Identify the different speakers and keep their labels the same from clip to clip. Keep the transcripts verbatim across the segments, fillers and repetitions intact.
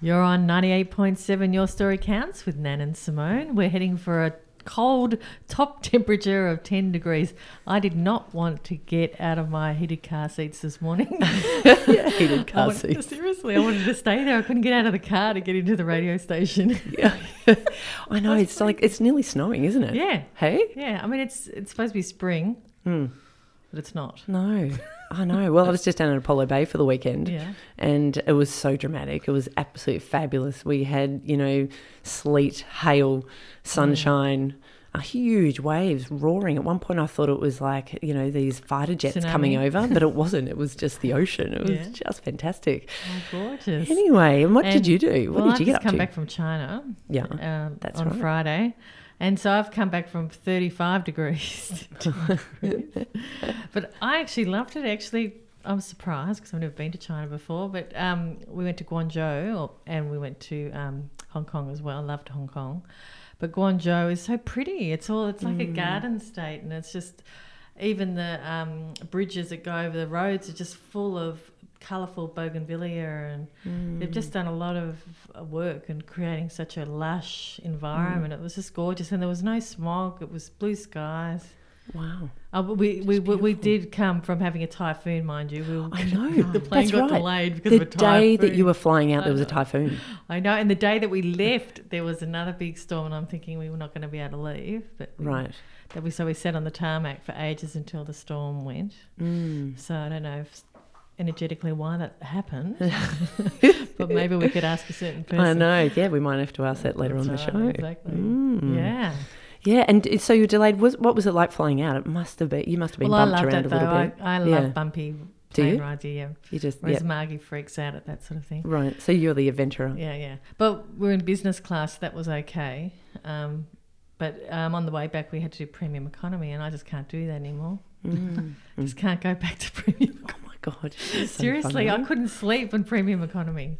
Speaker 1: You're on ninety-eight point seven Your Story Counts with Nan and Simone. We're heading for a cold top temperature of ten degrees. I did not want to get out of my heated car seats this morning.
Speaker 2: Yeah, heated car
Speaker 1: wanted,
Speaker 2: seats.
Speaker 1: Seriously, I wanted to stay there. I couldn't get out of the car to get into the radio station.
Speaker 2: Yeah. I know, it's like, it's nearly snowing, isn't it?
Speaker 1: Yeah.
Speaker 2: Hey?
Speaker 1: Yeah, I mean, it's it's supposed to be spring,
Speaker 2: Mm.
Speaker 1: but it's not.
Speaker 2: No, I know. Well, I was just down at Apollo Bay for the weekend,
Speaker 1: Yeah.
Speaker 2: and it was so dramatic. It was absolutely fabulous. We had, you know, sleet, hail, sunshine, a huge waves roaring. At one point, I thought it was like, you know, these fighter jets
Speaker 1: Tsunami.
Speaker 2: coming over, but it wasn't. It was just the ocean. It was
Speaker 1: Yeah.
Speaker 2: just fantastic.
Speaker 1: Oh, gorgeous.
Speaker 2: Anyway, and what
Speaker 1: And-
Speaker 2: did you do? What
Speaker 1: well,
Speaker 2: did you
Speaker 1: I
Speaker 2: get
Speaker 1: just
Speaker 2: up
Speaker 1: come
Speaker 2: to?
Speaker 1: back from China
Speaker 2: Yeah,
Speaker 1: um,
Speaker 2: that's
Speaker 1: on
Speaker 2: right.
Speaker 1: Friday. And so I've come back from thirty-five degrees. to ten degrees. But I actually loved it. Actually, I'm surprised because I've never been to China before. But um, we went to Guangzhou or- and we went to um, Hong Kong as well. Loved Hong Kong. But Guangzhou is so pretty. It's all it's like a garden state, and it's just even the um, bridges that go over the roads are just full of colourful bougainvillea, and they've just done a lot of uh, work and creating such a lush environment. It was just gorgeous, and there was no smog. It was blue skies.
Speaker 2: Wow.
Speaker 1: Uh, but we we, we we
Speaker 2: beautiful.
Speaker 1: did come from having a typhoon, mind you. We were,
Speaker 2: I know.
Speaker 1: the plane
Speaker 2: That's
Speaker 1: got
Speaker 2: right.
Speaker 1: delayed because
Speaker 2: The
Speaker 1: of a typhoon.
Speaker 2: day that you were flying out,
Speaker 1: I
Speaker 2: there was a
Speaker 1: know.
Speaker 2: typhoon.
Speaker 1: I know, and the day that we left, there was another big storm, and I'm thinking we were not going to be able to leave. But we,
Speaker 2: Right.
Speaker 1: that we so we sat on the tarmac for ages until the storm went.
Speaker 2: Mm.
Speaker 1: So I don't know if energetically why that happened, but maybe we could ask a certain person.
Speaker 2: I know. Yeah, we might have to ask that later on the
Speaker 1: That's
Speaker 2: show.
Speaker 1: right, exactly.
Speaker 2: Mm.
Speaker 1: Yeah.
Speaker 2: Yeah, and so you're delayed. Was what was it like flying out? It must have been. You must have been
Speaker 1: Well, I
Speaker 2: bumped
Speaker 1: loved
Speaker 2: around
Speaker 1: it
Speaker 2: a little
Speaker 1: though.
Speaker 2: bit.
Speaker 1: I, I
Speaker 2: Yeah.
Speaker 1: love bumpy
Speaker 2: Do
Speaker 1: plane
Speaker 2: you?
Speaker 1: rides. Yeah.
Speaker 2: You just
Speaker 1: Whereas
Speaker 2: yeah.
Speaker 1: Margie freaks out at that sort of thing.
Speaker 2: Right. So you're the adventurer.
Speaker 1: Yeah, yeah. But we're in business class. That was okay. Um, but um, on the way back, we had to do premium economy, and I just can't do that anymore.
Speaker 2: Mm.
Speaker 1: Just can't go back to premium economy.
Speaker 2: Oh my god. it's so
Speaker 1: Seriously,
Speaker 2: funny.
Speaker 1: I couldn't sleep in premium economy.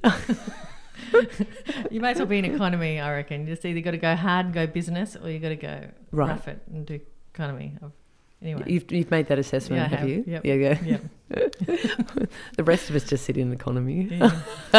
Speaker 1: You might as well be in economy, I reckon. You just either got to go hard and go business, or you got to go
Speaker 2: Right.
Speaker 1: rough it and do economy. Anyway,
Speaker 2: You've you've made that assessment,
Speaker 1: Yeah, I
Speaker 2: have,
Speaker 1: have.
Speaker 2: you?
Speaker 1: Yep.
Speaker 2: Yeah, yeah.
Speaker 1: yeah,
Speaker 2: The rest of us just sit in economy.
Speaker 1: yeah.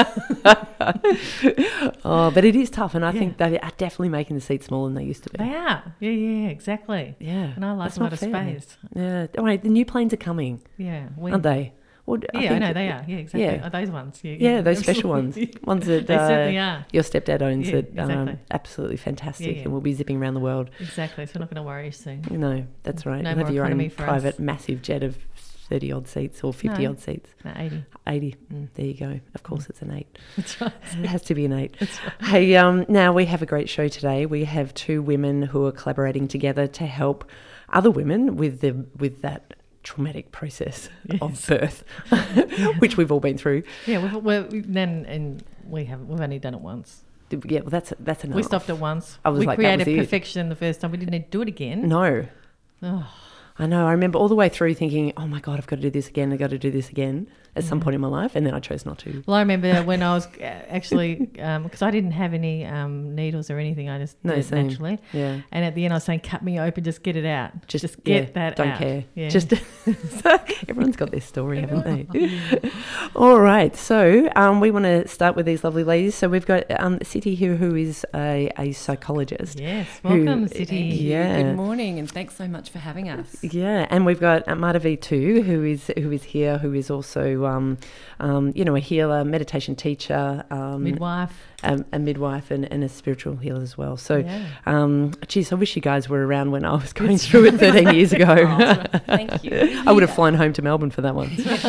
Speaker 2: Oh, but it is tough, and I
Speaker 1: Yeah.
Speaker 2: think they are definitely making the seats smaller than they used to be.
Speaker 1: They are. Yeah, yeah, exactly.
Speaker 2: Yeah,
Speaker 1: And I like
Speaker 2: that's
Speaker 1: a lot
Speaker 2: not
Speaker 1: of
Speaker 2: fair.
Speaker 1: space.
Speaker 2: Yeah. Oh, wait, the new planes are coming,
Speaker 1: Yeah, we,
Speaker 2: aren't they? Well, I
Speaker 1: yeah, I
Speaker 2: think-
Speaker 1: know they are. Yeah, exactly.
Speaker 2: Yeah.
Speaker 1: Oh, those ones. Yeah,
Speaker 2: Yeah, those special ones,
Speaker 1: absolutely.
Speaker 2: ones that
Speaker 1: They
Speaker 2: uh,
Speaker 1: certainly are.
Speaker 2: your stepdad owns.
Speaker 1: Yeah,
Speaker 2: that um,
Speaker 1: exactly.
Speaker 2: absolutely fantastic,
Speaker 1: Yeah, yeah.
Speaker 2: and we'll be zipping around the world.
Speaker 1: Exactly. So we're not going to worry soon.
Speaker 2: No, that's right.
Speaker 1: No
Speaker 2: You'll have
Speaker 1: more
Speaker 2: your own
Speaker 1: economy for
Speaker 2: private
Speaker 1: us.
Speaker 2: massive jet of thirty odd seats or fifty
Speaker 1: No.
Speaker 2: odd seats.
Speaker 1: No, eighty.
Speaker 2: eighty. Mm, there you go. Of course, it's an eight.
Speaker 1: That's right.
Speaker 2: It has to be an eight.
Speaker 1: That's right.
Speaker 2: Hey, um, now we have a great show today. We have two women who are collaborating together to help other women with the with that traumatic process of
Speaker 1: Yes.
Speaker 2: birth, which we've all been through.
Speaker 1: Yeah, we've, we're, we then and we haven't. We've only done it once.
Speaker 2: Yeah, well, that's that's enough.
Speaker 1: We stopped it once.
Speaker 2: I was
Speaker 1: we
Speaker 2: like, that
Speaker 1: created
Speaker 2: was it.
Speaker 1: perfection the first time. We didn't need to do it again.
Speaker 2: No,
Speaker 1: Oh,
Speaker 2: I know. I remember all the way through thinking, "Oh my God, I've got to do this again. I've got to do this again." At some
Speaker 1: Yeah.
Speaker 2: point in my life, and then I chose not to.
Speaker 1: well, I remember when I was uh, actually because I didn't have any um, needles or anything. I just
Speaker 2: No,
Speaker 1: did it
Speaker 2: same.
Speaker 1: naturally.
Speaker 2: Yeah,
Speaker 1: And at the end, I was saying, "Cut me open, just get it out.
Speaker 2: just,
Speaker 1: Just get
Speaker 2: yeah,
Speaker 1: that
Speaker 2: Don't
Speaker 1: out."
Speaker 2: care.
Speaker 1: Yeah.
Speaker 2: Just everyone's got their story, haven't they? All right. So um, we want to start with these lovely ladies. So we've got um, Siti here, who is a, a psychologist.
Speaker 1: Yes,
Speaker 2: Who-
Speaker 1: welcome, City.
Speaker 3: Thank you.
Speaker 2: Yeah.
Speaker 3: Good morning, and thanks so much for having us.
Speaker 2: Yeah, and we've got uh, Madhavi too, who is who is here, who is also um, um, you know, a healer, meditation teacher, um,
Speaker 1: Midwife.
Speaker 2: a, a midwife, and, and a spiritual healer as well. So,
Speaker 1: Yeah.
Speaker 2: um, geez, I wish you guys were around when I was going through it thirteen years ago.
Speaker 3: Oh, thank you.
Speaker 2: I would have flown home to Melbourne for that one.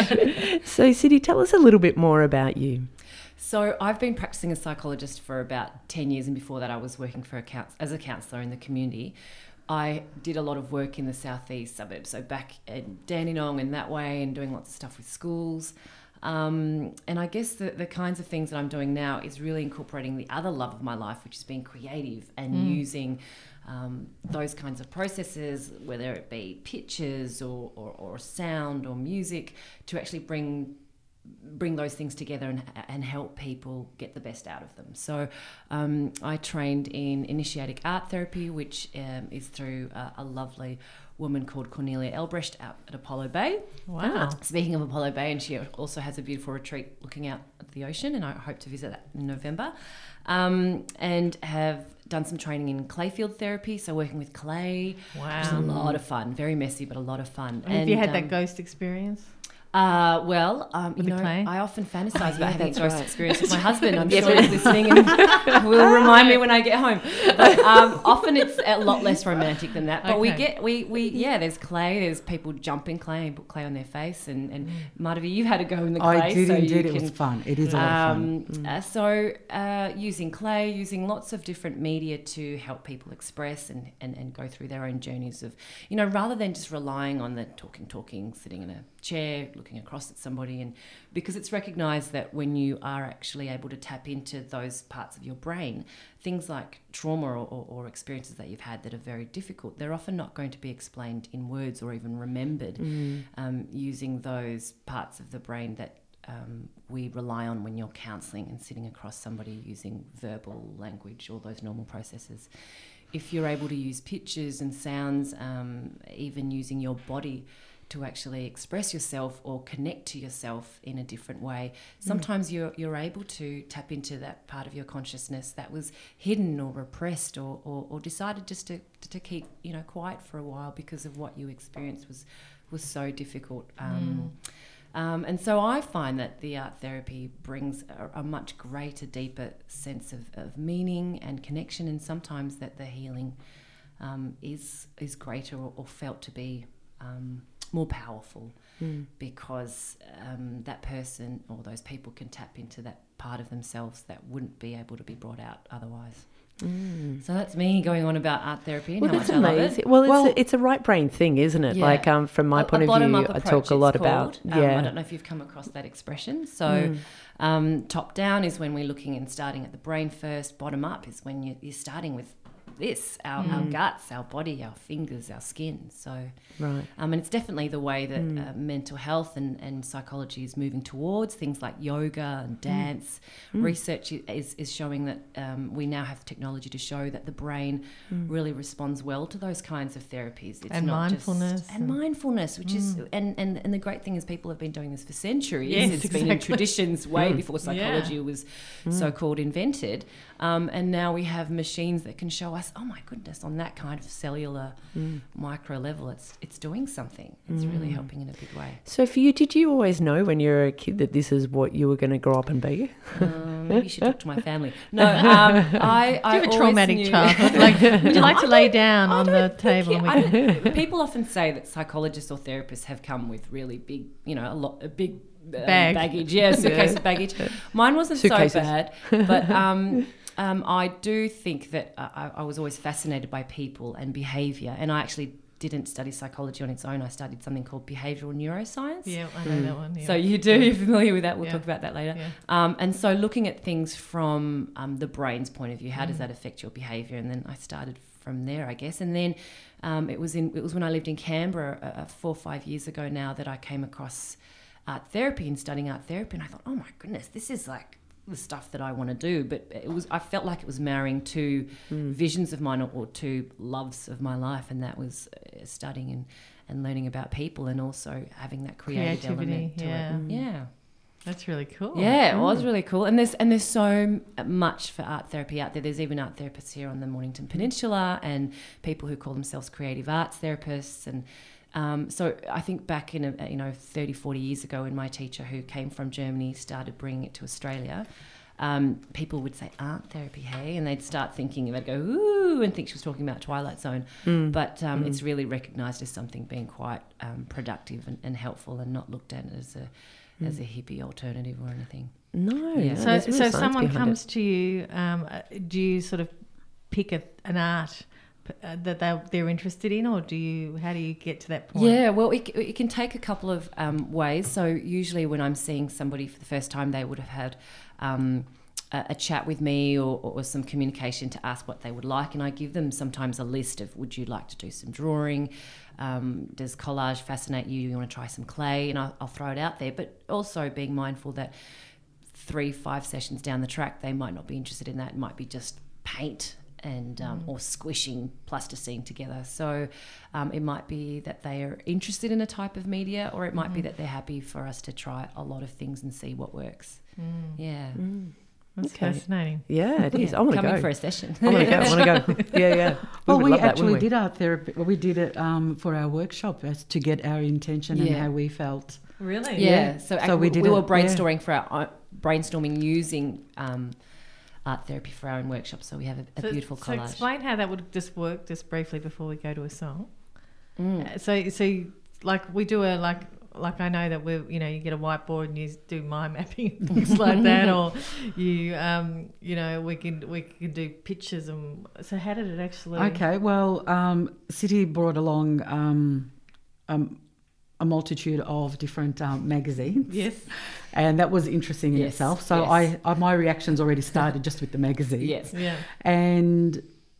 Speaker 2: So, Siti, tell us a little bit more about you.
Speaker 3: So I've been practicing as a psychologist for about ten years, and before that I was working for a couns- as a counsellor in the community. I did a lot of work in the southeast suburbs, so back in Dandenong and that way, and doing lots of stuff with schools. Um, and I guess the, the kinds of things that I'm doing now is really incorporating the other love of my life, which is being creative and
Speaker 1: Mm.
Speaker 3: using um, those kinds of processes, whether it be pictures or, or, or sound or music, to actually bring bring those things together and, and help people get the best out of them. So um, I trained in initiatic art therapy, which um, is through a, a lovely woman called Cornelia Elbrecht out at Apollo Bay.
Speaker 1: Wow.
Speaker 3: Speaking of Apollo Bay, and she also has a beautiful retreat looking out at the ocean, and I hope to visit that in November. Um, and have done some training in clay field therapy, so working with clay.
Speaker 1: Wow.
Speaker 3: Which is a lot of fun, very messy, but a lot of fun.
Speaker 1: Have
Speaker 3: and,
Speaker 1: you had
Speaker 3: um,
Speaker 1: that ghost experience?
Speaker 3: Uh, well, um, you
Speaker 1: With the
Speaker 3: know,
Speaker 1: clay?
Speaker 3: I often fantasize
Speaker 2: yeah,
Speaker 3: about having a
Speaker 2: that's
Speaker 3: ghost
Speaker 2: right.
Speaker 3: experience with my husband. I'm sure he's listening and will remind me when I get home. But um, often it's a lot less romantic than that. But we
Speaker 1: Okay.
Speaker 3: get, we, we yeah, there's clay, there's people jumping clay and put clay on their face. And, and Madhavi, you've had a go in the clay.
Speaker 4: I did
Speaker 3: so
Speaker 4: indeed.
Speaker 3: you
Speaker 4: It
Speaker 3: can,
Speaker 4: was fun. It is a lot of fun.
Speaker 3: um, uh, so uh, using clay, using lots of different media to help people express and, and, and go through their own journeys of, you know, rather than just relying on the talking, talking, sitting in a chair, looking across at somebody. And because it's recognised that when you are actually able to tap into those parts of your brain, things like trauma or, or, or experiences that you've had that are very difficult, they're often not going to be explained in words or even remembered
Speaker 2: Mm.
Speaker 3: um, using those parts of the brain that Um, we rely on when you're counselling and sitting across somebody using verbal language, all those normal processes. If you're able to use pictures and sounds, um, even using your body to actually express yourself or connect to yourself in a different way, sometimes you're you're able to tap into that part of your consciousness that was hidden or repressed or, or, or decided just to, to keep, you know, quiet for a while because of what you experienced was was so difficult. Um, Um, and so I find that the art therapy brings a, a much greater, deeper sense of, of meaning and connection, and sometimes that the healing um, is is greater or, or felt to be um, more powerful
Speaker 2: Mm.
Speaker 3: because um, that person or those people can tap into that part of themselves that wouldn't be able to be brought out otherwise.
Speaker 2: Mm.
Speaker 3: So that's me going on about art therapy and
Speaker 2: Well,
Speaker 3: how
Speaker 2: that's
Speaker 3: much I love
Speaker 2: amazing.
Speaker 3: it.
Speaker 2: Well, it's,
Speaker 4: Well-
Speaker 2: a, it's a right brain thing, isn't it?
Speaker 3: Yeah.
Speaker 2: Like um, from my
Speaker 3: A-
Speaker 2: point
Speaker 3: a
Speaker 2: of view,
Speaker 3: bottom-up
Speaker 2: I
Speaker 3: approach,
Speaker 2: talk a lot
Speaker 3: it's
Speaker 2: about.
Speaker 3: called. Um,
Speaker 2: Yeah.
Speaker 3: I don't know if you've come across that expression. So
Speaker 2: Mm.
Speaker 3: um, top down is when we're looking and starting at the brain first. Bottom up is when you, you're starting with this, our, our guts, our body, our fingers, our skin. So,
Speaker 2: Right.
Speaker 3: um, and it's definitely the way that
Speaker 2: Mm.
Speaker 3: uh, mental health and, and psychology is moving towards, things like yoga and dance.
Speaker 2: Mm.
Speaker 3: Research i- is, is showing that um, we now have technology to show that the brain
Speaker 2: Mm.
Speaker 3: really responds well to those kinds of therapies. It's
Speaker 1: And
Speaker 3: not
Speaker 1: mindfulness
Speaker 3: Just, and
Speaker 1: and-
Speaker 3: mindfulness, which is, and, and, and the great thing is people have been doing this for centuries.
Speaker 1: Yes,
Speaker 3: It's been in
Speaker 1: exactly.
Speaker 3: traditions way
Speaker 2: Mm.
Speaker 3: before psychology
Speaker 1: Yeah.
Speaker 3: was so-called invented. Um, and now we have machines that can show us, oh my goodness, on that kind of cellular
Speaker 2: Mm.
Speaker 3: micro level, it's it's doing something. It's really helping in a big way.
Speaker 2: So for you, did you always know when you were a kid that this is what you were going to grow up and be?
Speaker 3: Um, maybe you should talk to my family. No, um, I, I
Speaker 1: Do you have a
Speaker 3: always
Speaker 1: traumatic
Speaker 3: knew-
Speaker 1: childhood? Like, would you like to
Speaker 3: I
Speaker 1: lay
Speaker 3: don't-
Speaker 1: down
Speaker 3: I
Speaker 1: on the
Speaker 3: don't
Speaker 1: table?
Speaker 3: think
Speaker 1: And we
Speaker 3: it-
Speaker 1: can...
Speaker 3: I- people often say that psychologists or therapists have come with really big, you know, a lot, a big um,
Speaker 1: Bag.
Speaker 3: baggage. Yeah, suitcase of baggage. Mine wasn't
Speaker 2: Suitcases.
Speaker 3: so bad, but um, um, I do think that uh, I, I was always fascinated by people and behaviour, and I actually didn't study psychology on its own. I studied something called behavioural neuroscience.
Speaker 1: Yeah, I know that one. Yeah.
Speaker 3: So you do, you're familiar with that. We'll
Speaker 1: Yeah.
Speaker 3: talk about that later.
Speaker 1: Yeah.
Speaker 3: Um, and so looking at things from um, the brain's point of view, how
Speaker 1: Mm.
Speaker 3: does that affect your behaviour? And then I started from there, I guess. And then um, it was in it was when I lived in Canberra uh, four or five years ago now that I came across art therapy and studying art therapy. And I thought, oh my goodness, this is like the stuff that I want to do. But it was I felt like it was marrying two visions of mine or, or two loves of my life, and that was uh, studying and, and learning about people and also having that creative
Speaker 1: Creativity,
Speaker 3: element to
Speaker 1: yeah.
Speaker 3: it. Yeah.
Speaker 1: That's really cool.
Speaker 3: Yeah, it was really cool. And there's and there's so much for art therapy out there. There's even art therapists here on the Mornington Peninsula and people who call themselves creative arts therapists. And um, so I think back in, a, you know, thirty, forty years ago when my teacher who came from Germany started bringing it to Australia, um, people would say art therapy, hey, and they'd start thinking, they'd go, ooh, and think she was talking about Twilight Zone.
Speaker 2: Mm.
Speaker 3: But um, it's really recognised as something being quite um, productive and, and helpful and not looked at as a as a hippie alternative or anything.
Speaker 2: No.
Speaker 3: Yeah.
Speaker 2: no,
Speaker 1: So,
Speaker 2: there's real
Speaker 1: so
Speaker 2: science
Speaker 1: someone
Speaker 2: behind
Speaker 1: comes
Speaker 2: it.
Speaker 1: to you. Um, uh, do you sort of pick a, an art p- uh, that they they're interested in, or do you? How do you get to that point?
Speaker 3: Yeah, well, it, it can take a couple of um, ways. So usually when I'm seeing somebody for the first time, they would have had um, a, a chat with me or, or some communication to ask what they would like, and I give them sometimes a list of, would you like to do some drawing? Um, does collage fascinate you? You want to try some clay? And I'll, I'll throw it out there, but also being mindful that three, five sessions down the track, they might not be interested in that. It might be just paint and um, or squishing plasticine together. So um, it might be that they are interested in a type of media, or it might be that they're happy for us to try a lot of things and see what works.
Speaker 1: Mm.
Speaker 3: Yeah.
Speaker 2: Mm.
Speaker 1: That's
Speaker 2: Okay.
Speaker 1: fascinating.
Speaker 2: Yeah, it is.
Speaker 3: Yeah.
Speaker 2: I want to
Speaker 3: Coming
Speaker 2: go.
Speaker 3: for a session.
Speaker 2: I want to go. I want to go. Yeah, yeah.
Speaker 4: Well,
Speaker 2: would
Speaker 4: we
Speaker 2: love that,
Speaker 4: actually
Speaker 2: wouldn't we?
Speaker 4: did our therapy. Well, we did it um, for our workshop as to get our intention and
Speaker 3: Yeah.
Speaker 4: how we felt.
Speaker 1: Really?
Speaker 3: Yeah.
Speaker 4: Yeah.
Speaker 3: So,
Speaker 4: So
Speaker 3: ac-
Speaker 4: we
Speaker 3: we,
Speaker 4: did
Speaker 3: we were
Speaker 4: it, yeah.
Speaker 3: brainstorming for our own, brainstorming using um, art therapy for our own workshop. So we have a, a
Speaker 1: So,
Speaker 3: beautiful
Speaker 1: so
Speaker 3: collage.
Speaker 1: explain how that would just work just briefly before we go to a song.
Speaker 3: Mm.
Speaker 1: Uh, So, so like we do a like like I know that we you know you get a whiteboard and you do mind mapping and things like that, or you um you know we can we can do pictures and so how did it actually?
Speaker 4: Okay, well, um, City brought along um, um, a multitude of different um, magazines.
Speaker 1: Yes.
Speaker 4: And that was interesting in
Speaker 3: Yes,
Speaker 4: itself. So
Speaker 3: yes.
Speaker 4: I, I, my reactions already started just with the magazine.
Speaker 3: Yes.
Speaker 1: Yeah.
Speaker 4: And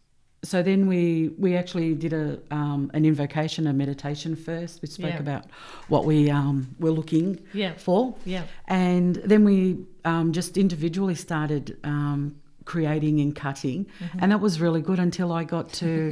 Speaker 4: so then we we actually did a um, an invocation, a meditation first. We spoke
Speaker 1: Yeah.
Speaker 4: about what we um, were looking
Speaker 1: Yeah.
Speaker 4: for.
Speaker 1: Yeah.
Speaker 4: And then we um, just individually started um, creating and cutting.
Speaker 1: Mm-hmm.
Speaker 4: And that was really good until I got to,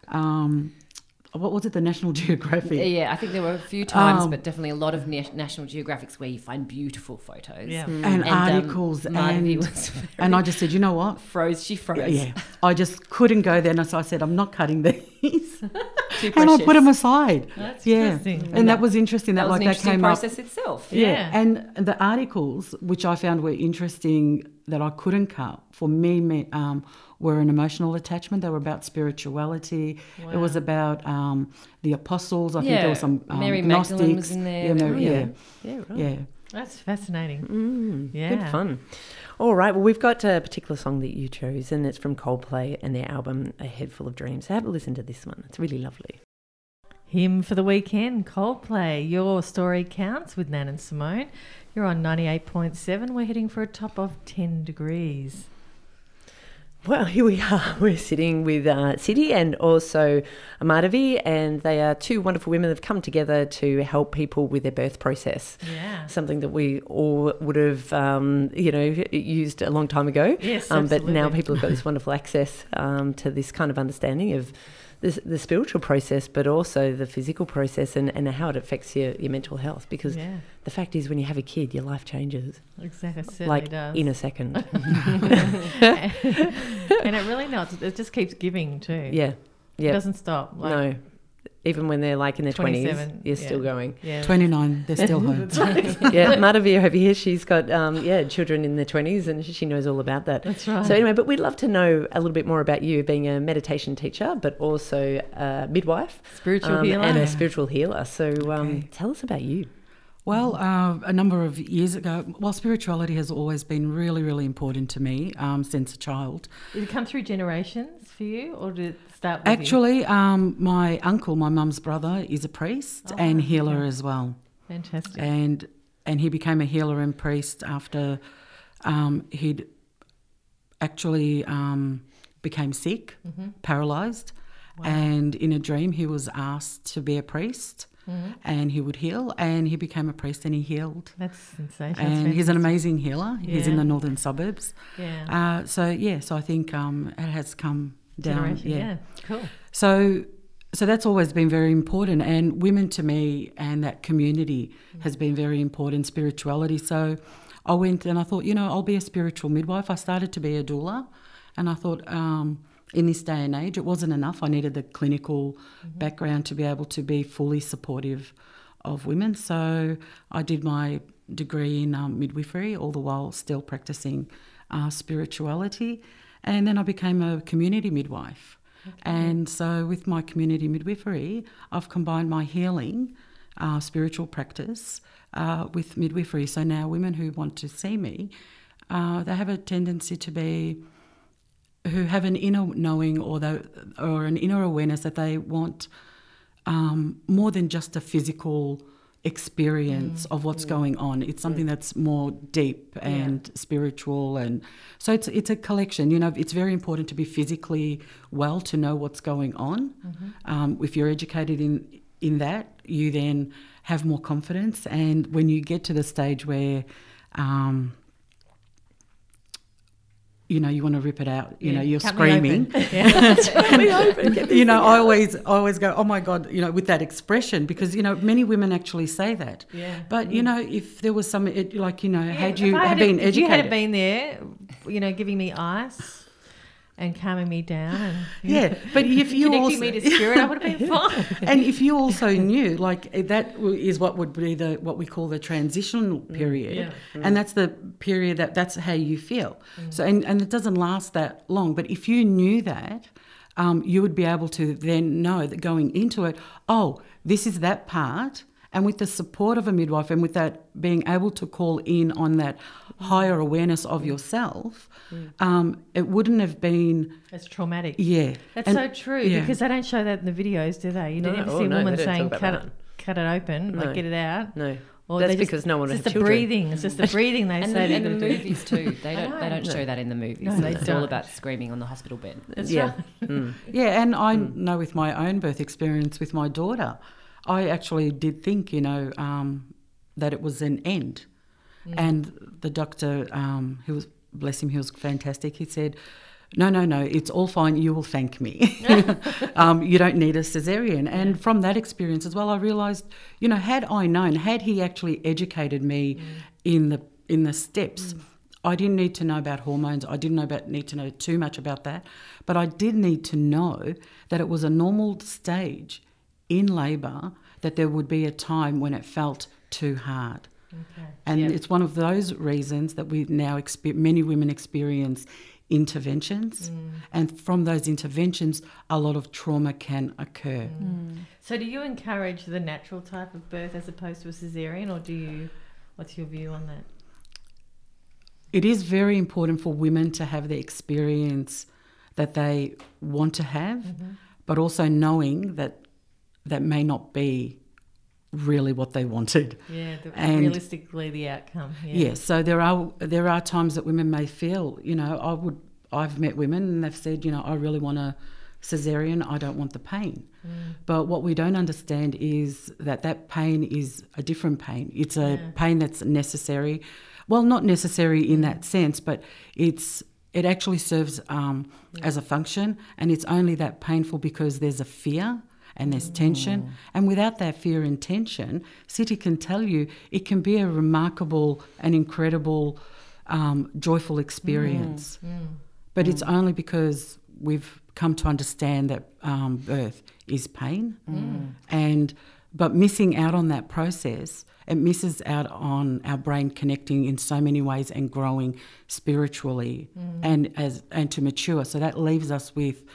Speaker 4: um, what was it, the National Geographic?
Speaker 3: Yeah, I think there were a few times,
Speaker 4: Um,
Speaker 3: but definitely a lot of na- National Geographics where you find beautiful photos.
Speaker 1: Yeah.
Speaker 4: And,
Speaker 3: And, um,
Speaker 4: articles.
Speaker 3: Madhavi
Speaker 4: and,
Speaker 3: was very
Speaker 4: and I just said, you know what?
Speaker 3: froze. She froze.
Speaker 4: Yeah, I just couldn't go there. And so I said, I'm not cutting these.
Speaker 3: Too
Speaker 4: and I put
Speaker 3: precious.
Speaker 4: them aside.
Speaker 1: That's
Speaker 4: yeah.
Speaker 1: interesting.
Speaker 4: And,
Speaker 3: And
Speaker 4: that
Speaker 3: that-
Speaker 4: was interesting. That,
Speaker 3: That was
Speaker 4: like
Speaker 3: an
Speaker 4: that
Speaker 3: interesting
Speaker 4: came up.
Speaker 3: process itself.
Speaker 4: Yeah.
Speaker 1: Yeah.
Speaker 4: And the articles, which I found were interesting that I couldn't cut, for me, me um, were an emotional attachment. They were about spirituality. It was
Speaker 1: Wow.
Speaker 4: about um, the apostles. I think
Speaker 3: Yeah,
Speaker 4: there was some um,
Speaker 3: Mary
Speaker 4: Gnostics.
Speaker 3: Magdalene was in there.
Speaker 4: Yeah,
Speaker 3: There
Speaker 4: Mary,
Speaker 3: were-
Speaker 4: yeah,
Speaker 2: Yeah, right.
Speaker 4: yeah.
Speaker 1: That's fascinating.
Speaker 2: Mm,
Speaker 1: Yeah.
Speaker 2: Good fun. All right. Well, we've got a particular song that you chose, and it's from Coldplay and their album A Head Full of Dreams. Have a listen to this one. It's really lovely.
Speaker 1: Hymn for the weekend, Coldplay. Your story counts with Nan and Simone. You're on ninety-eight point seven. We're heading for a top of ten degrees.
Speaker 2: Well, here we are. We're sitting with uh, City and also Madhavi, and they are two wonderful women that have come together to help people with their birth process.
Speaker 1: Yeah.
Speaker 2: Something that we all would have, um, you know, used a long time ago.
Speaker 1: Yes,
Speaker 2: um, But now
Speaker 1: absolutely.
Speaker 2: people have got this wonderful access um, to this kind of understanding of the, the spiritual process, but also the physical process and, and how it affects your, your mental health. Because
Speaker 1: Yeah,
Speaker 2: the fact is, when you have a kid, your life changes,
Speaker 1: exactly. It certainly
Speaker 2: like
Speaker 1: does.
Speaker 2: in a second.
Speaker 1: And it really not. It just keeps giving too.
Speaker 2: Yeah,
Speaker 1: It
Speaker 2: yeah.
Speaker 1: doesn't stop. Like,
Speaker 2: No, even when they're like in their twenties,
Speaker 1: twenty-seven,
Speaker 2: you're
Speaker 1: yeah.
Speaker 2: still going.
Speaker 1: Yeah.
Speaker 4: twenty-nine, they're still home.
Speaker 2: Yeah, Madhavi over here, she's got um, yeah children in their twenties, and she knows all about that.
Speaker 1: That's right.
Speaker 2: So anyway, but we'd love to know a little bit more about you being a meditation teacher, but also a midwife
Speaker 1: Spiritual
Speaker 2: um,
Speaker 1: healer.
Speaker 2: and a spiritual healer. So um,
Speaker 4: Okay.
Speaker 2: tell us about you.
Speaker 4: Well, uh, a number of years ago, well, spirituality has always been really, really important to me um, since a child.
Speaker 1: Did it come through generations for you, or did it start with you?
Speaker 4: Actually, um, my uncle, my mum's brother, is a priest
Speaker 1: Oh,
Speaker 4: and healer
Speaker 1: okay.
Speaker 4: as well.
Speaker 1: Fantastic.
Speaker 4: And and he became a healer and priest after um, he'd actually um, became sick,
Speaker 1: Mm-hmm.
Speaker 4: paralysed,
Speaker 1: Wow.
Speaker 4: and in a dream he was asked to be a priest.
Speaker 1: Mhm.
Speaker 4: And he would heal, and he became a priest and he healed.
Speaker 1: That's sensational.
Speaker 4: And
Speaker 1: That's
Speaker 4: he's an
Speaker 1: fantastic.
Speaker 4: amazing healer. He's in
Speaker 1: Yeah.
Speaker 4: the northern suburbs.
Speaker 1: Yeah.
Speaker 4: Uh, so yeah, so I think um, it has come down.
Speaker 1: Generation.
Speaker 4: Yeah.
Speaker 1: Yeah. Cool.
Speaker 4: So so that's always been very important, and women to me and that community has been very important. Spirituality. So I went and I thought, you know, I'll be a spiritual midwife. I started to be a doula, and I thought. Um, In this day and age, it wasn't enough. I needed the clinical
Speaker 1: Mm-hmm.
Speaker 4: background to be able to be fully supportive of women. So I did my degree in um, midwifery, all the while still practicing uh, spirituality. And then I became a community midwife. Okay. And so with my community midwifery, I've combined my healing, uh, spiritual practice uh, with midwifery. So now women who want to see me, uh, they have a tendency to be... who have an inner knowing or the, or an inner awareness that they want um, more than just a physical experience mm, of what's mm, going on. It's something yeah. that's more deep and yeah. spiritual, and so it's it's a collection. You know, it's very important to be physically well to know what's going on. Mm-hmm. Um, if you're educated in in that, you then have more confidence, and when you get to the stage where um, you know, you want to rip it out, you
Speaker 1: Yeah,
Speaker 4: know, you're
Speaker 1: cut me
Speaker 4: screaming.
Speaker 1: open. Yeah.
Speaker 2: Cut me open, get this
Speaker 4: You know,
Speaker 2: thing
Speaker 4: I
Speaker 2: out.
Speaker 4: always, I always go, oh my God, you know, with that expression, because, you know, many women actually say that.
Speaker 1: Yeah.
Speaker 4: But, you know, if there was some, it, like, you know, had
Speaker 1: if
Speaker 4: you
Speaker 1: I
Speaker 4: had
Speaker 1: had
Speaker 4: been
Speaker 1: if you
Speaker 4: educated.
Speaker 1: had been there, you know, giving me ice and calming me down and
Speaker 4: Yeah, but if you
Speaker 1: connecting
Speaker 4: also,
Speaker 1: me to spirit, I would have been fine.
Speaker 4: and if you also knew, like that w- is what would be the what we call the transitional period,
Speaker 1: yeah.
Speaker 4: and that's the period that that's how you feel. So and, and it doesn't last that long. But if you knew that, um, you would be able to then know that going into it, oh, this is that part. And with the support of a midwife and with that being able to call in on that higher awareness of yourself, um, it wouldn't have been,
Speaker 1: It's traumatic.
Speaker 4: yeah.
Speaker 1: That's
Speaker 4: And-
Speaker 1: so true
Speaker 4: yeah.
Speaker 1: because they don't show that in the videos, do they? You
Speaker 2: No,
Speaker 1: never
Speaker 2: oh,
Speaker 1: see a
Speaker 2: no,
Speaker 1: woman
Speaker 2: they don't
Speaker 1: saying
Speaker 2: talk
Speaker 1: cut
Speaker 2: about
Speaker 1: it, cut it open,
Speaker 2: No.
Speaker 1: like get it out.
Speaker 2: No.
Speaker 1: Or
Speaker 2: That's
Speaker 1: they just-
Speaker 2: because no one
Speaker 1: it's
Speaker 2: had
Speaker 1: just the
Speaker 2: children.
Speaker 1: breathing. It's just the breathing they
Speaker 3: And
Speaker 1: say
Speaker 3: the,
Speaker 1: they're
Speaker 3: and the
Speaker 1: going to do.
Speaker 3: movies too. They
Speaker 1: I
Speaker 3: don't. They
Speaker 1: know.
Speaker 3: don't show that in the movies.
Speaker 1: No, they
Speaker 3: It's all
Speaker 1: don't.
Speaker 3: about screaming on the hospital bed.
Speaker 1: That's
Speaker 2: Yeah.
Speaker 1: right.
Speaker 2: Mm.
Speaker 4: Yeah, and I know with my own birth experience with my daughter, I actually did think, you know, um, that it was an end. And the doctor, um, who was, bless him, he was fantastic. He said, no, no, no, it's all fine. You will thank me. um, you don't need a cesarean. And from that experience as well, I realised, you know, had I known, had he actually educated me in the in the steps, I didn't need to know about hormones. I didn't know about need to know too much about that, but I did need to know that it was a normal stage in labour, that there would be a time when it felt too hard.
Speaker 1: Okay.
Speaker 4: And
Speaker 1: Yeah.
Speaker 4: it's one of those reasons that we now expe- many women experience interventions, and from those interventions, a lot of trauma can occur.
Speaker 1: So, do you encourage the natural type of birth as opposed to a cesarean, or do you? What's your view on that?
Speaker 4: It is very important for women to have the experience that they want to have, but also knowing that that may not be really what they wanted.
Speaker 1: Yeah, the,
Speaker 4: And-
Speaker 1: realistically, the outcome. Yeah.
Speaker 4: Yes, so there are there are times that women may feel, you know, I would I've met women and they've said, you know, I really want a cesarean, I don't want the pain. But what we don't understand is that that pain is a different pain. It's a
Speaker 1: Yeah.
Speaker 4: pain that's necessary. Well, not necessary in that sense, but it's it actually serves um, as a function, and it's only that painful because there's a fear and there's tension. And without that fear and tension, City can tell you it can be a remarkable and incredible, um, joyful experience. But it's only because we've come to understand that um, birth is pain. And but missing out on that process, it misses out on our brain connecting in so many ways and growing spiritually and as and to mature. So that leaves us with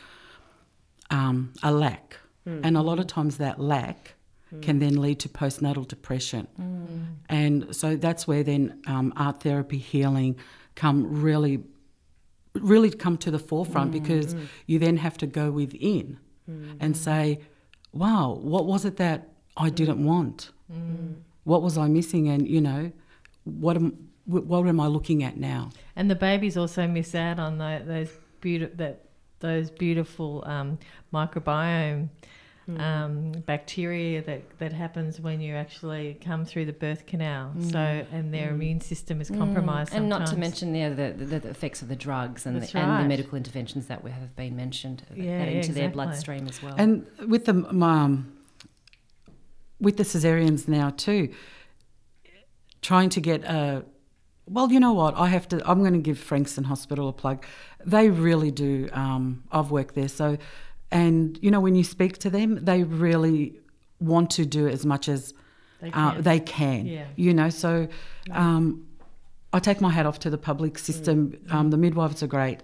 Speaker 4: um, a lack. And a lot of times that lack can then lead to postnatal depression. And so that's where then um, art therapy, healing come really, really come to the forefront because you then have to go within and say, wow, what was it that I didn't want? What was I missing? And, you know, what am, what am I looking at now?
Speaker 1: And the babies also miss out on the, those beautiful that those beautiful um, microbiome um, bacteria that, that happens when you actually come through the birth canal. So and their immune system is compromised.
Speaker 3: And not to
Speaker 1: sometimes.
Speaker 3: mention yeah, the, the, the effects of the drugs and,
Speaker 1: That's
Speaker 3: the, and
Speaker 1: right.
Speaker 3: the medical interventions that we have been mentioned that
Speaker 1: Yeah,
Speaker 3: get into
Speaker 1: yeah,
Speaker 3: their
Speaker 1: exactly.
Speaker 3: bloodstream as well.
Speaker 4: And with the um, with the cesareans now too, trying to get a well, you know what? I have to. I'm going to give Frankston Hospital a plug. They really do. Um, I've worked there, so and you know when you speak to them, they really want to do as much as
Speaker 1: They
Speaker 4: uh,
Speaker 1: can.
Speaker 4: they can.
Speaker 1: Yeah.
Speaker 4: You know, so um, I take my hat off to the public system. Um, the midwives are great.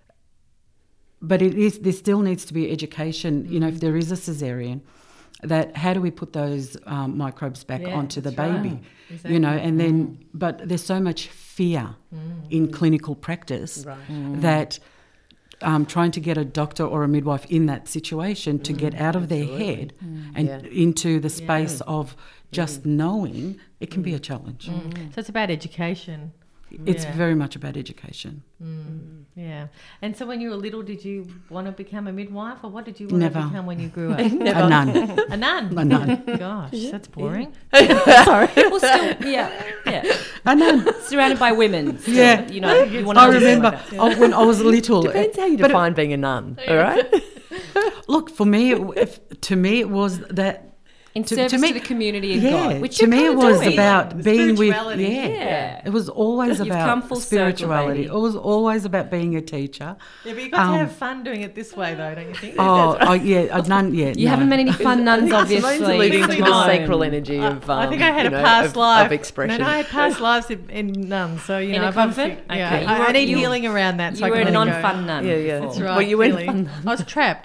Speaker 4: But it is. There still needs to be education. You know, if there is a cesarean, that how do we put those um, microbes back
Speaker 1: Yeah,
Speaker 4: onto the
Speaker 1: that's right.
Speaker 4: baby?
Speaker 1: Exactly.
Speaker 4: You know, and then but there's so much fear in clinical practice
Speaker 2: Right.
Speaker 4: that um, trying to get a doctor or a midwife in that situation to get out of their head and
Speaker 2: Yeah.
Speaker 4: into the space of just knowing, it can be a challenge.
Speaker 1: So it's about education.
Speaker 4: It's
Speaker 1: Yeah.
Speaker 4: very much about education.
Speaker 1: Yeah. Yeah. And so when you were little, did you want to become a midwife, or what did you want
Speaker 4: Never.
Speaker 1: to become when you grew up?
Speaker 4: A nun.
Speaker 1: A nun.
Speaker 4: A nun.
Speaker 1: Gosh, that's boring.
Speaker 3: Well, still, yeah, yeah.
Speaker 4: A nun.
Speaker 3: Surrounded by women. Still,
Speaker 4: Yeah.
Speaker 3: You know, you want
Speaker 4: I
Speaker 3: to
Speaker 4: remember I, when I was little.
Speaker 2: Depends how you
Speaker 4: but
Speaker 2: define being a nun, all right?
Speaker 4: look, for me, it, if, to me, it was that.
Speaker 3: in
Speaker 4: to-
Speaker 3: service
Speaker 4: to
Speaker 3: to,
Speaker 4: me-
Speaker 3: the community and
Speaker 4: Yeah,
Speaker 3: God, which
Speaker 4: to
Speaker 3: you're
Speaker 4: me it
Speaker 3: kinda
Speaker 4: was
Speaker 3: doing.
Speaker 4: about being with
Speaker 1: Spirituality.
Speaker 4: yeah.
Speaker 3: Yeah.
Speaker 4: It was always
Speaker 3: You've
Speaker 4: about
Speaker 3: come full circle,
Speaker 4: spirituality.
Speaker 3: baby.
Speaker 4: It was always about being a teacher.
Speaker 1: Yeah, but you got
Speaker 4: Um,
Speaker 1: to have fun doing it this way, though, don't you think?
Speaker 4: Oh, oh yeah, uh, none yet.
Speaker 3: You
Speaker 4: no.
Speaker 3: haven't met any fun nuns,
Speaker 2: Mine's
Speaker 3: obviously.
Speaker 2: alluding to the
Speaker 3: Come on.
Speaker 2: sacral energy of um,
Speaker 1: I think I had
Speaker 2: you
Speaker 1: a
Speaker 2: know,
Speaker 1: past
Speaker 2: of,
Speaker 1: life.
Speaker 2: of expression.
Speaker 1: No, no, I had past lives in, in nuns, so you
Speaker 3: In
Speaker 1: know,
Speaker 3: a
Speaker 1: I've obviously-
Speaker 3: convent?
Speaker 1: Yeah,
Speaker 3: Okay.
Speaker 1: I,
Speaker 3: You
Speaker 1: I
Speaker 3: were-
Speaker 1: need
Speaker 3: you-
Speaker 1: healing around that. So
Speaker 3: You
Speaker 1: I
Speaker 3: were
Speaker 1: can
Speaker 3: a
Speaker 1: let it go.
Speaker 3: non-fun nun.
Speaker 2: Yeah, yeah.
Speaker 3: before.
Speaker 1: That's right.
Speaker 2: Well, you went
Speaker 1: healing.
Speaker 2: fun.
Speaker 1: I was trapped.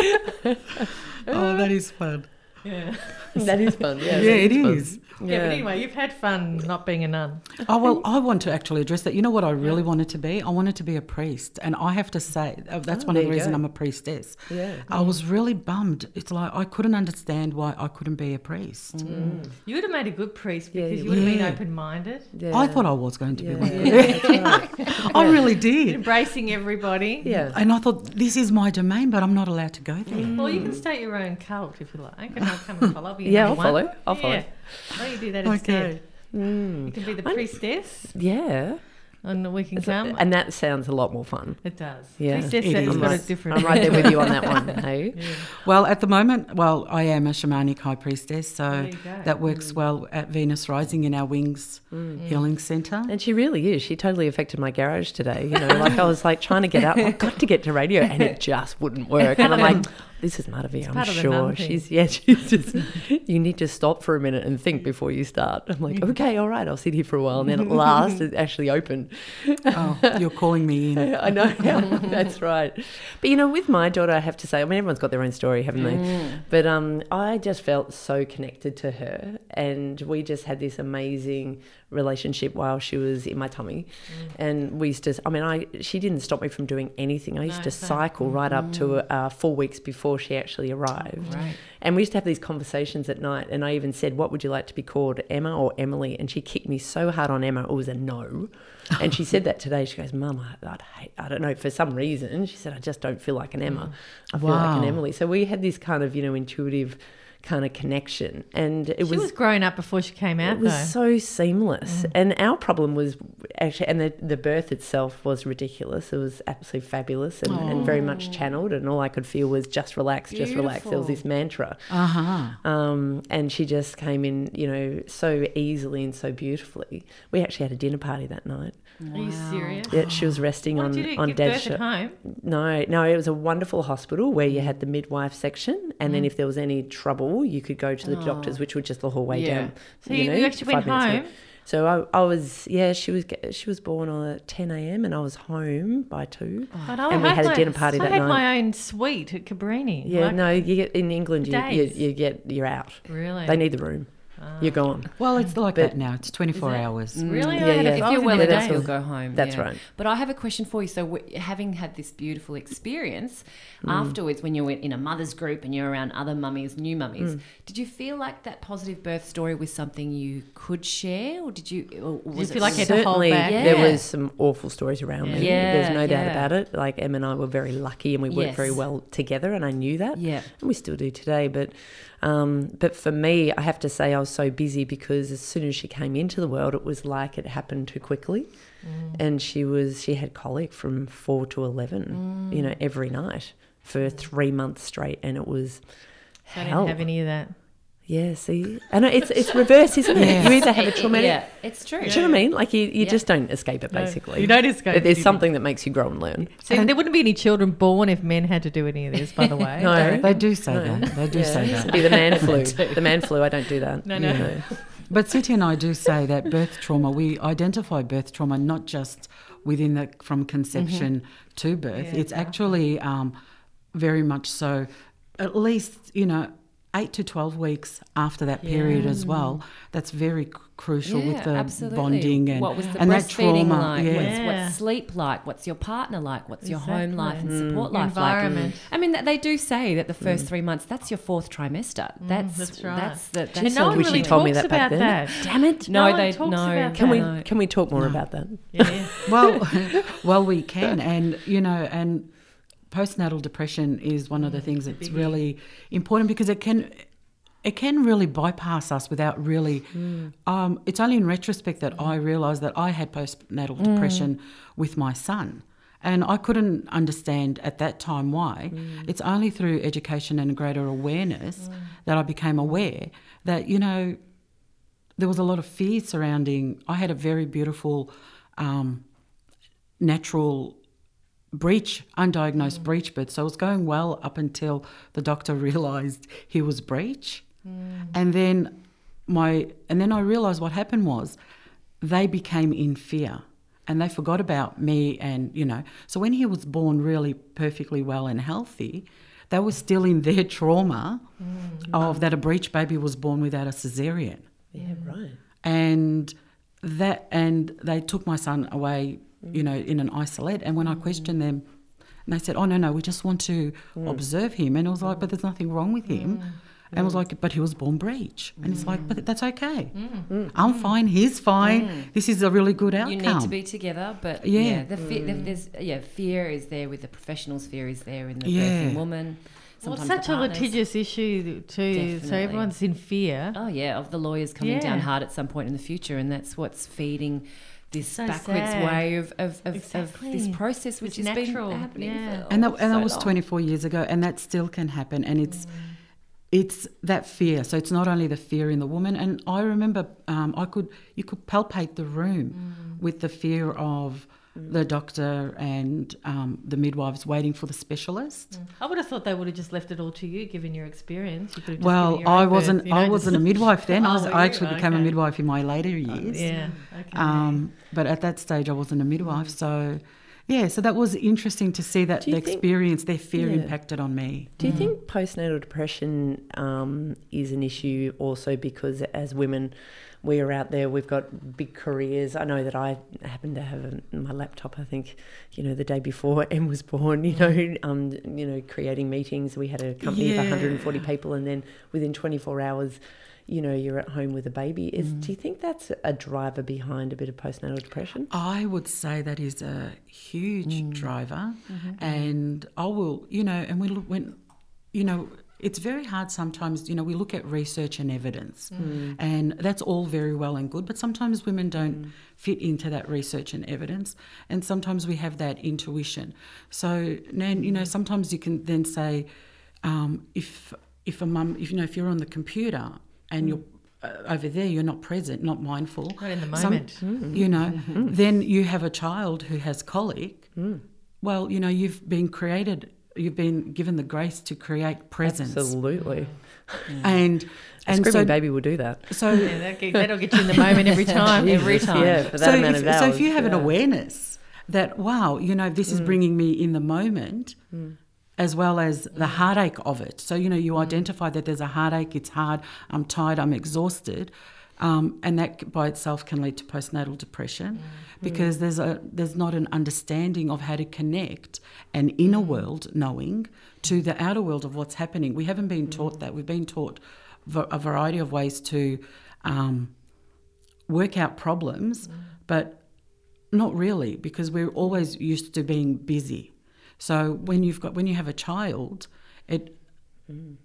Speaker 4: Oh, that is fun.
Speaker 1: Yeah.
Speaker 2: That is fun. Yeah,
Speaker 4: Yeah, it
Speaker 2: that fun.
Speaker 4: is.
Speaker 1: Yeah, but anyway, you've had fun not being a nun.
Speaker 4: Oh, well, I want to actually address that. You know what I really wanted to be? I wanted to be a priest. And I have to say, uh, that's
Speaker 2: Oh,
Speaker 4: one
Speaker 2: there
Speaker 4: of the
Speaker 2: you
Speaker 4: reasons
Speaker 2: go.
Speaker 4: I'm a priestess.
Speaker 2: Yeah.
Speaker 4: I was really bummed. It's like I couldn't understand why I couldn't be a priest.
Speaker 1: You would have made a good priest
Speaker 2: Yeah,
Speaker 1: because
Speaker 2: you
Speaker 1: you would have been
Speaker 4: would.
Speaker 1: open-minded,
Speaker 2: Yeah.
Speaker 4: I thought I was going to be
Speaker 2: Yeah,
Speaker 4: one.
Speaker 2: yeah, that's right.
Speaker 4: I really did.
Speaker 1: embracing everybody.
Speaker 2: Yeah.
Speaker 4: And I thought, this is my domain, but I'm not allowed to go there.
Speaker 1: Well, you can start your own cult if you like, and I'll come and follow. Be
Speaker 2: Yeah,
Speaker 1: number
Speaker 2: I'll
Speaker 1: one.
Speaker 2: follow. I'll follow.
Speaker 1: Yeah. Why don't you do that
Speaker 4: Okay.
Speaker 1: instead?
Speaker 2: Mm.
Speaker 1: You can be the
Speaker 2: I-
Speaker 1: priestess,
Speaker 2: Yeah.
Speaker 1: and we can come.
Speaker 2: And that sounds a lot more fun.
Speaker 1: It does.
Speaker 2: Yeah.
Speaker 1: Priestess
Speaker 4: It
Speaker 1: has
Speaker 4: is.
Speaker 1: got a
Speaker 2: right-
Speaker 1: different.
Speaker 2: I'm right there with you on that one. Hey.
Speaker 1: Yeah.
Speaker 4: Well, at the moment, well, I am a shamanic high priestess, so
Speaker 1: There you go.
Speaker 4: that works well at Venus Rising in our Wings Healing Centre.
Speaker 2: And she really is. She totally affected my garage today. You know, like I was like trying to get out. I've got to get to radio, and it just wouldn't work. And I'm like, this is Madhavi, I'm
Speaker 1: part of the
Speaker 2: sure.
Speaker 1: nun thing.
Speaker 2: She's yeah. She's just. You need to stop for a minute and think before you start. I'm like, okay, all right, I'll sit here for a while, and then at last it actually opened.
Speaker 4: Oh, you're calling me in.
Speaker 2: I know. That's right. But you know, with my daughter, I have to say, I mean, everyone's got their own story, haven't they? But um, I just felt so connected to her, and we just had this amazing relationship while she was in my tummy. And we used to, I mean, I she didn't stop me from doing anything. I used
Speaker 1: No,
Speaker 2: to
Speaker 1: same.
Speaker 2: cycle right up to uh, four weeks before she actually arrived.
Speaker 3: Right.
Speaker 2: And we used to have these conversations at night, and I even said, what would you like to be called, Emma or Emily? And she kicked me so hard on Emma, it was a no. And she said that today. She goes, Mum, I- I'd hate, I don't know, for some reason, she said, I just don't feel like an Emma. I feel like an
Speaker 4: Wow.
Speaker 2: Emily. So we had this kind of, you know, intuitive kind of connection. And it
Speaker 1: She
Speaker 2: was,
Speaker 1: was grown up before she came out,
Speaker 2: it was
Speaker 1: though.
Speaker 2: so seamless. And our problem was actually, and the, the birth itself was ridiculous. It was absolutely fabulous and, and very much channeled. And all I could feel was just relax, just relax. There was this mantra.
Speaker 4: Uh huh.
Speaker 2: Um, and she just came in, you know, so easily and so beautifully. We actually had a dinner party that night.
Speaker 1: Are you serious?
Speaker 2: Yeah, she was resting
Speaker 1: What
Speaker 2: on,
Speaker 1: did you do?
Speaker 2: on
Speaker 1: Give
Speaker 2: Dad's
Speaker 1: birth
Speaker 2: shoulder.
Speaker 1: at home?
Speaker 2: No, no, it was a wonderful hospital where you had the midwife section, and
Speaker 1: Mm.
Speaker 2: then if there was any trouble, you could go to the doctors, which were just the whole way
Speaker 3: Yeah.
Speaker 2: down.
Speaker 1: So you, you actually went
Speaker 2: five minutes away.
Speaker 1: home?
Speaker 2: So I, I was, yeah, she was she was born at ten a.m. and I was home by two.
Speaker 1: But I
Speaker 2: And we
Speaker 1: had
Speaker 2: had a
Speaker 1: my-
Speaker 2: dinner party
Speaker 1: I
Speaker 2: that
Speaker 1: had
Speaker 2: night.
Speaker 1: my own suite at Cabrini.
Speaker 2: Yeah,
Speaker 1: Like,
Speaker 2: no, you get in England, you, you
Speaker 1: days.
Speaker 2: you get you're out.
Speaker 1: Really?
Speaker 2: They need the room. You're gone.
Speaker 4: Well, it's like
Speaker 2: But-
Speaker 4: that now. It's twenty-four
Speaker 1: Is it?
Speaker 4: hours.
Speaker 1: Really?
Speaker 2: Yeah,
Speaker 1: I had
Speaker 2: yeah.
Speaker 1: a,
Speaker 2: If
Speaker 1: I
Speaker 3: If you're
Speaker 1: was
Speaker 3: well
Speaker 1: in
Speaker 2: Yeah,
Speaker 1: the
Speaker 2: that's
Speaker 3: enough,
Speaker 1: days.
Speaker 3: you'll go home.
Speaker 2: That's
Speaker 3: yeah.
Speaker 2: right.
Speaker 3: But I have a question for you. So, w- having had this beautiful experience,
Speaker 2: Mm.
Speaker 3: afterwards, when you're in a mother's group and you're around other mummies, new mummies,
Speaker 2: Mm.
Speaker 3: did you feel like that positive birth story was something you could share, or did you? Or was
Speaker 1: you
Speaker 3: it
Speaker 1: feel like you had to hold
Speaker 2: Certainly,
Speaker 1: back?
Speaker 2: there
Speaker 3: Yeah.
Speaker 2: was some awful stories around me.
Speaker 3: Yeah,
Speaker 2: There's no doubt
Speaker 3: yeah.
Speaker 2: about it. Like Em and I were very lucky, and we worked very
Speaker 3: Yes.
Speaker 2: well together, and I knew that.
Speaker 3: Yeah.
Speaker 2: And we still do today. But, um, but for me, I have to say, I was so busy because as soon as she came into the world, it was like it happened too quickly, and she was she had colic from four to eleven, you know, every night for three months straight, and it was
Speaker 1: I
Speaker 2: hell.
Speaker 1: didn't have any of that.
Speaker 2: Yeah, see, I know it's it's reverse, isn't it?
Speaker 4: Yeah.
Speaker 2: You either have a
Speaker 3: It- it-
Speaker 2: traumatic.
Speaker 3: yeah, it's true.
Speaker 2: Do you know what I mean? Like you, you
Speaker 3: Yeah.
Speaker 2: just don't escape it,
Speaker 1: No,
Speaker 2: basically.
Speaker 1: you don't escape
Speaker 2: But there's
Speaker 1: it.
Speaker 2: something that makes you grow and learn.
Speaker 1: So there wouldn't be any children born if men had to do any of this, by the way.
Speaker 2: No.
Speaker 1: I reckon.
Speaker 4: They do say
Speaker 2: No.
Speaker 4: that. They do
Speaker 2: Yeah,
Speaker 4: say
Speaker 2: it used to
Speaker 4: that.
Speaker 2: be the man flu. The man flu. I don't do that.
Speaker 1: No, no.
Speaker 2: You know.
Speaker 4: But City and I do say that birth trauma, we identify birth trauma not just within the, from conception to birth.
Speaker 1: Yeah,
Speaker 4: it's actually um, very much so, at least, you know, eight to twelve weeks after that period
Speaker 1: Yeah.
Speaker 4: as well. That's very c- crucial
Speaker 3: Yeah,
Speaker 4: with the
Speaker 3: absolutely.
Speaker 4: bonding and,
Speaker 3: what was the
Speaker 4: and that
Speaker 3: breastfeeding
Speaker 4: trauma.
Speaker 3: like?
Speaker 4: Yeah.
Speaker 3: What's,
Speaker 1: Yeah.
Speaker 3: what's sleep like? What's your partner like? What's your home
Speaker 1: Exactly.
Speaker 3: life and support
Speaker 1: Your
Speaker 3: life
Speaker 1: environment.
Speaker 3: like? I mean, th- they do say that the first three months, that's your fourth trimester. That's
Speaker 1: that's right.
Speaker 3: That's the. That's
Speaker 1: And no one
Speaker 2: wish
Speaker 1: really
Speaker 2: you told me
Speaker 1: talks
Speaker 2: that back
Speaker 1: about
Speaker 2: then.
Speaker 1: that.
Speaker 3: Damn it!
Speaker 1: No
Speaker 3: No,
Speaker 1: one
Speaker 3: they
Speaker 1: talks
Speaker 3: no.
Speaker 1: about
Speaker 2: Can we
Speaker 3: no.
Speaker 2: can we talk more about that?
Speaker 1: Yeah.
Speaker 4: well, well, we can, and you know, and postnatal depression is one of the things that's really important because it can, it can really bypass us without really. Um, it's only in retrospect that I realised that I had postnatal depression with my son. And I couldn't understand at that time why. It's only through education and greater awareness that I became aware that, you know, there was a lot of fear surrounding. I had a very beautiful um, natural breech, undiagnosed breech birth. So it was going well up until the doctor realised he was breech. And then my and then I realised what happened was they became in fear. And they forgot about me and, you know. So when he was born really perfectly well and healthy, they were still in their trauma mm. of that a breech baby was born without a cesarean.
Speaker 2: Yeah, right.
Speaker 4: And that and they took my son away, you know, in an isolate. And when I questioned them, and they said, oh, no, no, we just want to mm. observe him. And I was like, but there's nothing wrong with him. Mm. And I was like, but he was born breech. And it's like, but that's okay. Mm. I'm fine. He's fine. Mm. This is a really good outcome.
Speaker 3: You need to be together, but yeah, yeah the fear, mm. there's yeah, fear is there with the professionals. Fear is there in the
Speaker 4: yeah.
Speaker 3: birthing woman.
Speaker 1: Well, it's such a litigious issue too. Definitely. So everyone's in fear.
Speaker 3: Oh yeah, of the lawyers coming
Speaker 1: yeah.
Speaker 3: down hard at some point in the future, and that's what's feeding this
Speaker 1: so
Speaker 3: backwards
Speaker 1: sad.
Speaker 3: way of of, of,
Speaker 1: exactly.
Speaker 3: of this process, which
Speaker 1: it's
Speaker 3: has
Speaker 1: natural.
Speaker 3: been happening.
Speaker 1: Yeah.
Speaker 3: For,
Speaker 4: and that,
Speaker 3: oh,
Speaker 4: and
Speaker 3: so
Speaker 4: that was
Speaker 3: long.
Speaker 4: twenty-four years ago, and that still can happen. And it's. Mm. It's that fear. So it's not only the fear in the woman. And I remember um, I could you could palpate the room mm. with the fear of mm. the doctor and um, the midwives waiting for the specialist.
Speaker 1: Mm. I would have thought they would have just left it all to you, given your experience. You could have just
Speaker 4: well,
Speaker 1: given your
Speaker 4: I
Speaker 1: own
Speaker 4: wasn't.
Speaker 1: birth, you know,
Speaker 4: I wasn't
Speaker 1: just...
Speaker 4: a midwife then.
Speaker 1: oh,
Speaker 4: I, was, I actually
Speaker 1: okay.
Speaker 4: became a midwife in my later years.
Speaker 1: Oh, yeah. Okay.
Speaker 4: Um, but at that stage, I wasn't a midwife. Mm. So. Yeah, so that was interesting to see that the think, experience, their fear yeah. impacted on me.
Speaker 2: Do you mm. think postnatal depression um, is an issue also because as women, we are out there, we've got big careers. I know that I happened to have a, my laptop, I think, you know, the day before Em was born, you know, um, you know, creating meetings. We had a company yeah. of one hundred forty people and then within twenty-four hours, you know, you're at home with a baby. Is mm. Do you think that's a driver behind a bit of postnatal depression?
Speaker 4: I would say that is a huge mm. driver.
Speaker 3: Mm-hmm.
Speaker 4: And I will, you know, and we look when, you know, it's very hard sometimes, you know, we look at research and evidence mm. and that's all very well and good, but sometimes women don't mm. fit into that research and evidence and sometimes we have that intuition. So, then, you know, sometimes you can then say, um, if if a mum, if you know, if you're on the computer and you're uh, over there, you're not present, not mindful.
Speaker 1: Not in the moment.
Speaker 4: Some, mm. You know, mm-hmm. then you have a child who has colic.
Speaker 2: Mm.
Speaker 4: Well, you know, you've been created, you've been given the grace to create presence.
Speaker 2: Absolutely.
Speaker 4: Yeah. And
Speaker 2: a
Speaker 4: and
Speaker 2: screaming
Speaker 4: so,
Speaker 2: baby will do that.
Speaker 4: So
Speaker 1: yeah, that'll, get, that'll get you in the moment every time. every time.
Speaker 2: Yeah, for that
Speaker 4: so
Speaker 2: amount
Speaker 4: if,
Speaker 2: of hours.
Speaker 4: So if you have
Speaker 2: yeah.
Speaker 4: an awareness that, wow, you know, this mm. is bringing me in the moment, mm. as well as the heartache of it. So, you know, you identify that there's a heartache, it's hard, I'm tired, I'm exhausted, um, and that by itself can lead to postnatal depression mm. because there's a there's not an understanding of how to connect an inner world knowing to the outer world of what's happening. We haven't been taught that. We've been taught a variety of ways to um, work out problems, mm. but not really because we're always used to being busy. So when you've got when you have a child, it mm.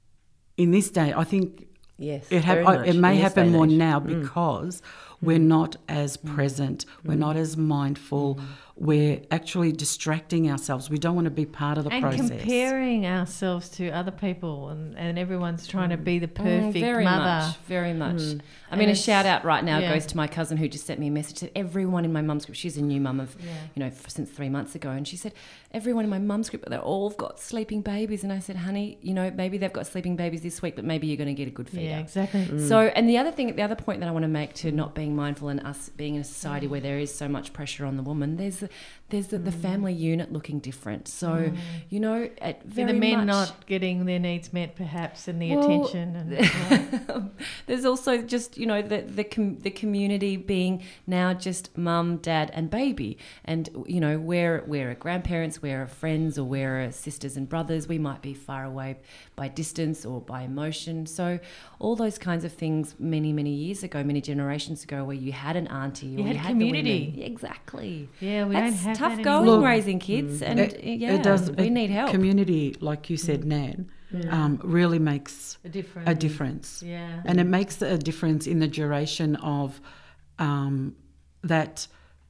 Speaker 4: in this day, I think
Speaker 2: yes,
Speaker 4: it, ha- I, it may happen more
Speaker 2: age.
Speaker 4: now
Speaker 2: mm.
Speaker 4: because mm. we're not as present, mm. we're not as mindful, mm. we're actually distracting ourselves. We don't want to be part of the
Speaker 1: and
Speaker 4: process.
Speaker 1: And comparing ourselves to other people, and, and everyone's trying to be the perfect
Speaker 3: mm, very
Speaker 1: mother.
Speaker 3: Much, very much. Mm. I
Speaker 1: and
Speaker 3: mean, a shout out right now
Speaker 1: yeah.
Speaker 3: goes to my cousin who just sent me a message that everyone in my mum's group, she's a new mum of, yeah. you know, for, since three months ago, and she said, everyone in my mum's group, they're all got sleeping babies. And I said, honey, you know, maybe they've got sleeping babies this week, but maybe you're going to get a good feeder.
Speaker 1: Yeah, exactly.
Speaker 3: Mm. So, and the other thing, the other point that I want to make to not being mindful and us being in a society where there is so much pressure on the woman, there's there's the, the family unit looking different. So, you know, at very
Speaker 1: the men
Speaker 3: much,
Speaker 1: not getting their needs met, perhaps, and the
Speaker 3: Well,
Speaker 1: attention. And
Speaker 3: there's also just, you know, the the com- the community being now just mum, dad, and baby, and you know, where we're grandparents, we're friends, or we're sisters and brothers. We might be far away by distance or by emotion. So all those kinds of things many many years ago, many generations ago, where you had an auntie,
Speaker 1: You
Speaker 3: or
Speaker 1: had
Speaker 3: you had
Speaker 1: community.
Speaker 3: the women. Exactly.
Speaker 1: yeah, we
Speaker 3: That's
Speaker 1: don't have
Speaker 3: tough
Speaker 1: that
Speaker 3: going
Speaker 1: anymore.
Speaker 4: Look,
Speaker 3: raising kids, and
Speaker 4: It-
Speaker 3: yeah,
Speaker 4: it does,
Speaker 3: we
Speaker 4: it-
Speaker 3: need help.
Speaker 4: Community, like you said, Nan, um, really makes
Speaker 1: A difference.
Speaker 4: a difference.
Speaker 1: Yeah.
Speaker 4: And it makes a difference in the duration of um, that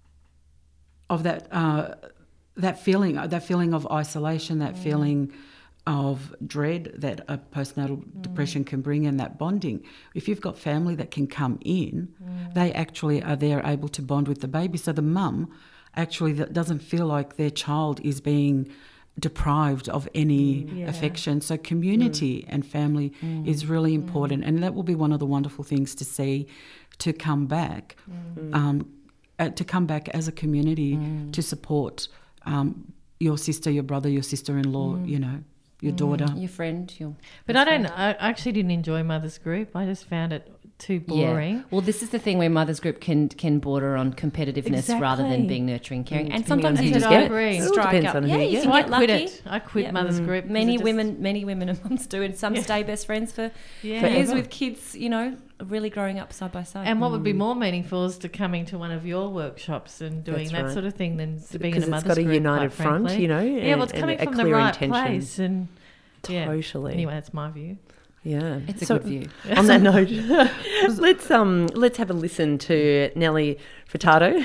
Speaker 4: of that uh, that feeling, that feeling of isolation, that feeling of dread that a postnatal depression can bring, and that bonding. If you've got family that can come in, they actually are there able to bond with the baby. So the mum actually that doesn't feel like their child is being deprived of any
Speaker 1: Yeah.
Speaker 4: affection. So community and family is really important, and that will be one of the wonderful things to see to come back, um, uh, to come back as a community to support um, your sister, your brother, your sister-in-law, you know, your daughter.
Speaker 3: Your friend, your
Speaker 1: But I don't. I actually didn't enjoy Mother's Group. I just found it too boring.
Speaker 3: Yeah. Well, this is the thing where Mother's Group can can border on competitiveness rather than
Speaker 1: Exactly.
Speaker 3: being nurturing, caring,
Speaker 2: Mm,
Speaker 3: and
Speaker 2: depending on
Speaker 3: sometimes you
Speaker 2: who
Speaker 3: just
Speaker 1: you
Speaker 3: get
Speaker 1: get.
Speaker 3: it,
Speaker 1: It
Speaker 2: all
Speaker 3: strike
Speaker 2: depends
Speaker 3: up.
Speaker 2: on who
Speaker 3: yeah,
Speaker 2: you
Speaker 3: you
Speaker 2: get.
Speaker 3: can
Speaker 1: So I
Speaker 3: get
Speaker 1: quit
Speaker 3: lucky.
Speaker 1: it. I quit
Speaker 3: Yeah.
Speaker 1: Mother's Group. 'cause
Speaker 3: Many
Speaker 1: it just-
Speaker 3: women, many women and mums do, and some
Speaker 1: Yeah.
Speaker 3: stay best friends for,
Speaker 1: Yeah.
Speaker 3: for years
Speaker 2: Forever.
Speaker 3: with kids. You know, really growing up side by side.
Speaker 1: And what would be more meaningful is to coming to one of your workshops and doing
Speaker 2: That's
Speaker 1: that
Speaker 2: right.
Speaker 1: sort of thing than to being in
Speaker 2: Because
Speaker 1: a
Speaker 2: it's
Speaker 1: Mother's
Speaker 2: got a
Speaker 1: Group,
Speaker 2: united
Speaker 1: quite
Speaker 2: front,
Speaker 1: frankly.
Speaker 2: you know,
Speaker 1: Yeah, well, it's
Speaker 2: and-
Speaker 1: coming
Speaker 2: and a
Speaker 1: from the
Speaker 2: clear
Speaker 1: right
Speaker 2: intention.
Speaker 1: place, and yeah.
Speaker 2: Totally.
Speaker 1: Anyway, that's my view.
Speaker 2: Yeah.
Speaker 3: It's a
Speaker 2: So,
Speaker 3: good view.
Speaker 2: on that note, let's um let's have a listen to Nelly Furtado,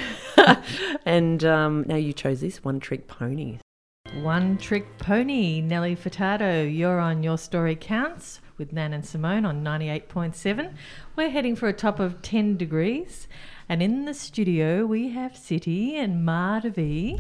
Speaker 2: and um, now you chose this One Trick Pony.
Speaker 1: One Trick Pony, Nelly Furtado. You're on Your Story Counts with Nan and Simone on ninety-eight point seven. We're heading for a top of ten degrees, and in the studio we have City and Mardavi.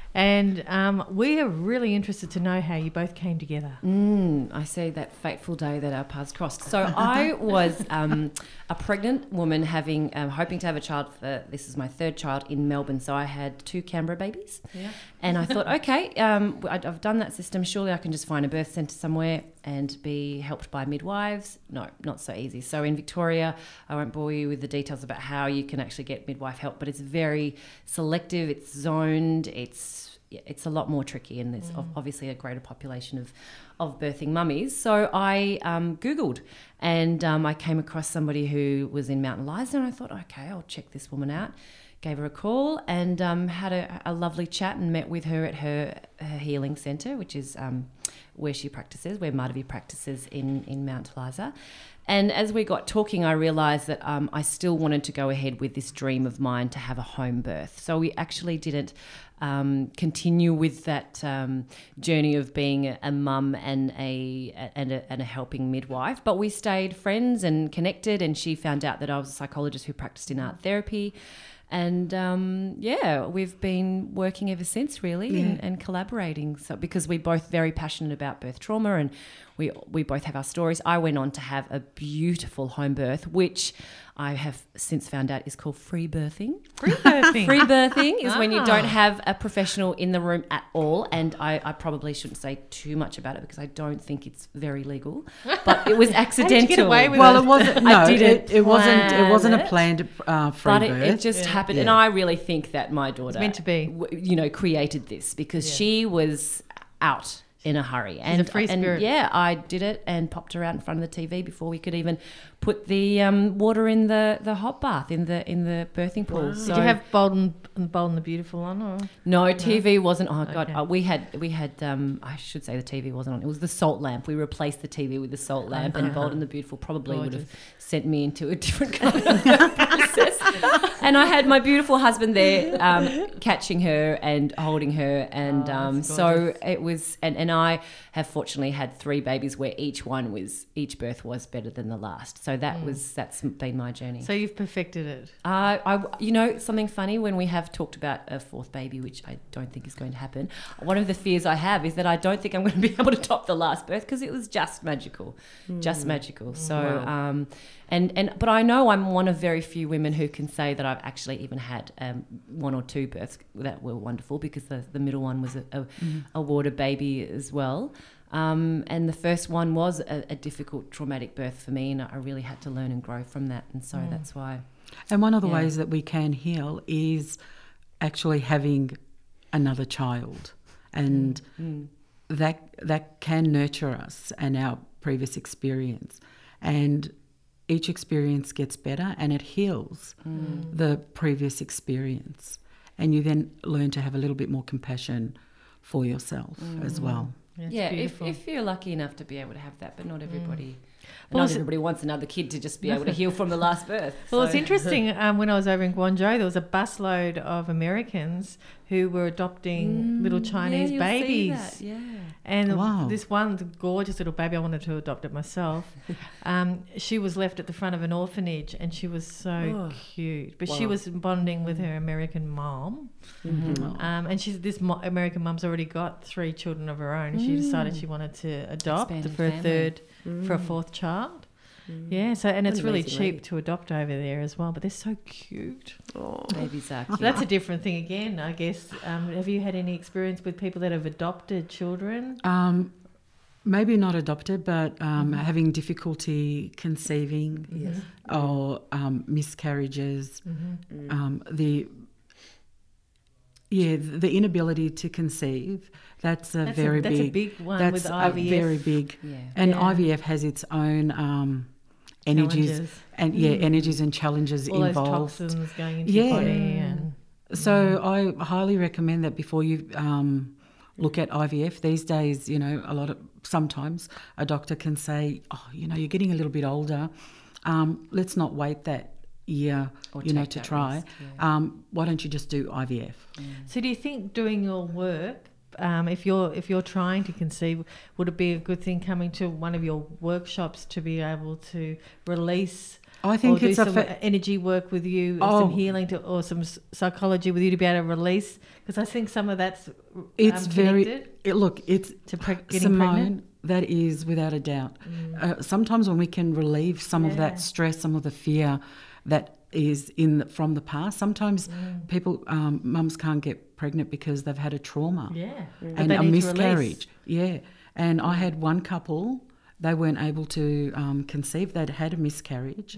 Speaker 1: And um, we are really interested to know how you both came together.
Speaker 3: Mm, I see that fateful day that our paths crossed. So I was um, a pregnant woman having, um, hoping to have a child for, this is my third child in Melbourne. So I had two Canberra babies.
Speaker 1: Yeah.
Speaker 3: And I thought, okay, um, I'd- I've done that system. Surely I can just find a birth centre somewhere and be helped by midwives. No, not so easy. So in Victoria, I won't bore you with the details about how you can actually get midwife help, but it's very selective, it's zoned, it's it's a lot more tricky, and there's mm. obviously a greater population of, of birthing mummies. So I um, Googled, and um, I came across somebody who was in Mount Eliza, and I thought, okay, I'll check this woman out. Gave her a call and um, had a, a lovely chat and met with her at her, her healing centre, which is um, where she practices, where Madhavi practices in, in Mount Eliza. And as we got talking, I realised that um, I still wanted to go ahead with this dream of mine to have a home birth. So we actually didn't um, continue with that um, journey of being a, a mum and a, and a and a helping midwife, but we stayed friends and connected. And she found out that I was a psychologist who practiced in art therapy. And um, yeah, we've been working ever since, really,
Speaker 2: Yeah.
Speaker 3: and, and collaborating. So because we're both very passionate about birth trauma, and we we both have our stories. I went on to have a beautiful home birth, which I have since found out is called free birthing.
Speaker 1: Free birthing.
Speaker 3: Free birthing is when you
Speaker 1: Ah.
Speaker 3: don't have a professional in the room at all. And I, I probably shouldn't say too much about it because I don't think it's very legal. But it was accidental.
Speaker 1: How did you get away with
Speaker 4: Well,
Speaker 1: it?
Speaker 4: it wasn't.
Speaker 3: I
Speaker 4: No,
Speaker 3: didn't
Speaker 4: it, it wasn't. It wasn't a
Speaker 3: plan it.
Speaker 4: planned uh, free
Speaker 3: But it,
Speaker 4: birth.
Speaker 3: it just
Speaker 1: Yeah.
Speaker 3: happened, and
Speaker 4: Yeah.
Speaker 3: I really think that my daughter,
Speaker 1: meant to be.
Speaker 3: w- you know, created this because
Speaker 1: Yeah.
Speaker 3: she was out in a hurry,
Speaker 1: a
Speaker 3: and
Speaker 1: free
Speaker 3: and
Speaker 1: spirit.
Speaker 3: yeah, I did it and popped her out in front of the T V before we could even put the um, water in the, the hot bath in the in the birthing pool.
Speaker 2: Wow.
Speaker 3: So
Speaker 1: Did you have Bold and, Bold and the Beautiful on? Or?
Speaker 3: no T V wasn't. Oh god,
Speaker 1: Okay.
Speaker 3: uh, we had we had. Um, I should say the T V wasn't on. It was the salt lamp. We replaced the T V with the salt lamp, and Bold and the Beautiful probably would have
Speaker 1: Gorgeous.
Speaker 3: sent me into a different kind of process. And I had my beautiful husband there, um, catching her and holding her, and
Speaker 1: Oh,
Speaker 3: um,
Speaker 1: that's
Speaker 3: so
Speaker 1: gorgeous.
Speaker 3: it was. And, and I have fortunately had three babies where each one was each birth was better than the last. So So that was that's been my journey.
Speaker 1: So you've perfected it.
Speaker 3: Uh, I, you know, something funny, when we have talked about a fourth baby, which I don't think is going to happen, one of the fears I have is that I don't think I'm going to be able to top the last birth, because it was just magical, mm. just magical. So,
Speaker 2: Wow.
Speaker 3: um, and, and but I know I'm one of very few women who can say that I've actually even had um, one or two births that were wonderful, because the, the middle one was a, a, mm. a water baby as well. Um, and the first one was a, a difficult, traumatic birth for me, and I really had to learn and grow from that. And so mm. that's why.
Speaker 4: And one of the
Speaker 3: yeah.
Speaker 4: ways that we can heal is actually having another child, and
Speaker 3: mm.
Speaker 4: that that can nurture us and our previous experience, and each experience gets better and it heals mm. the previous experience, and you then learn to have a little bit more compassion for yourself mm. as well.
Speaker 1: That's
Speaker 3: yeah, if,
Speaker 1: beautiful.
Speaker 3: if you're lucky enough to be able to have that, but not everybody.
Speaker 1: Mm.
Speaker 3: Not
Speaker 1: Well,
Speaker 3: everybody wants another kid to just be able to heal from the last birth.
Speaker 1: Well,
Speaker 3: so.
Speaker 1: it's interesting. Um, when I was over in Guangzhou, there was a busload of Americans who were adopting
Speaker 3: Mm,
Speaker 1: little Chinese
Speaker 3: yeah, you'll see
Speaker 1: babies.
Speaker 3: that, yeah.
Speaker 1: And
Speaker 4: Wow.
Speaker 1: this one gorgeous little baby, I wanted to adopt it myself. um, she was left at the front of an orphanage, and she was so
Speaker 2: Oh,
Speaker 1: cute. But she
Speaker 2: wow.
Speaker 1: was bonding with her American mom.
Speaker 2: Mm-hmm.
Speaker 1: Um, and she's this mo- American mum's already got three children of her own. She decided she wanted to adopt
Speaker 3: Expanded
Speaker 1: for a
Speaker 3: family.
Speaker 1: third,
Speaker 2: Mm.
Speaker 1: for a fourth child. Yeah, so and
Speaker 2: What
Speaker 1: it's
Speaker 2: an
Speaker 1: really
Speaker 2: amazing
Speaker 1: cheap
Speaker 2: lady.
Speaker 1: to adopt over there as well. But they're so cute.
Speaker 2: Oh.
Speaker 3: Babies are
Speaker 1: So
Speaker 3: cute.
Speaker 1: that's a different thing again, I guess. Um, have you had any experience with people that have adopted children?
Speaker 4: Um, maybe not adopted, but um, having difficulty conceiving
Speaker 2: Yes.
Speaker 4: or um, miscarriages,
Speaker 1: Mm-hmm.
Speaker 4: um, the yeah, the inability to conceive. That's a
Speaker 1: That's
Speaker 4: very
Speaker 1: a, that's
Speaker 4: big.
Speaker 1: a big one
Speaker 4: that's
Speaker 1: with
Speaker 4: a
Speaker 1: I V F.
Speaker 4: very big.
Speaker 3: Yeah.
Speaker 4: And
Speaker 1: Yeah.
Speaker 4: I V F has its own um, energies
Speaker 1: Challenges.
Speaker 4: and yeah, energies and challenges
Speaker 1: All
Speaker 4: involved.
Speaker 1: those toxins going into
Speaker 4: Yeah.
Speaker 1: your body. And
Speaker 4: So I highly recommend that before you um, look at I V F these days. You know, a lot of sometimes a doctor can say, "Oh, you know, you're getting a little bit older. Um, let's not wait that year,
Speaker 3: Or
Speaker 4: you know,
Speaker 3: take
Speaker 4: to
Speaker 3: that
Speaker 4: try.
Speaker 3: risk, yeah.
Speaker 4: um, why don't you just do I V F?"
Speaker 1: so, do you think doing your work, um, if you're if you're trying to conceive, would it be a good thing coming to one of your workshops to be able to release?
Speaker 4: I think
Speaker 1: or do
Speaker 4: it's a
Speaker 1: some
Speaker 4: fa-
Speaker 1: energy work with you,
Speaker 4: Oh.
Speaker 1: some healing to, or some s- psychology with you to be able to release? Because I think some of that's um,
Speaker 4: it's very
Speaker 1: connected
Speaker 4: it, look. It's
Speaker 1: to pre- getting
Speaker 4: Simone,
Speaker 1: pregnant.
Speaker 4: that is without a doubt. Uh, sometimes when we can relieve some of
Speaker 1: Yeah.
Speaker 4: that stress, some of the fear that is in the, from the past. Sometimes
Speaker 1: Mm.
Speaker 4: people, um, mums can't get pregnant because they've had a trauma
Speaker 1: Yeah, But
Speaker 4: and
Speaker 1: they
Speaker 4: a
Speaker 1: need to release.
Speaker 4: miscarriage. Yeah, and I had one couple. They weren't able to um, conceive. They'd had a miscarriage.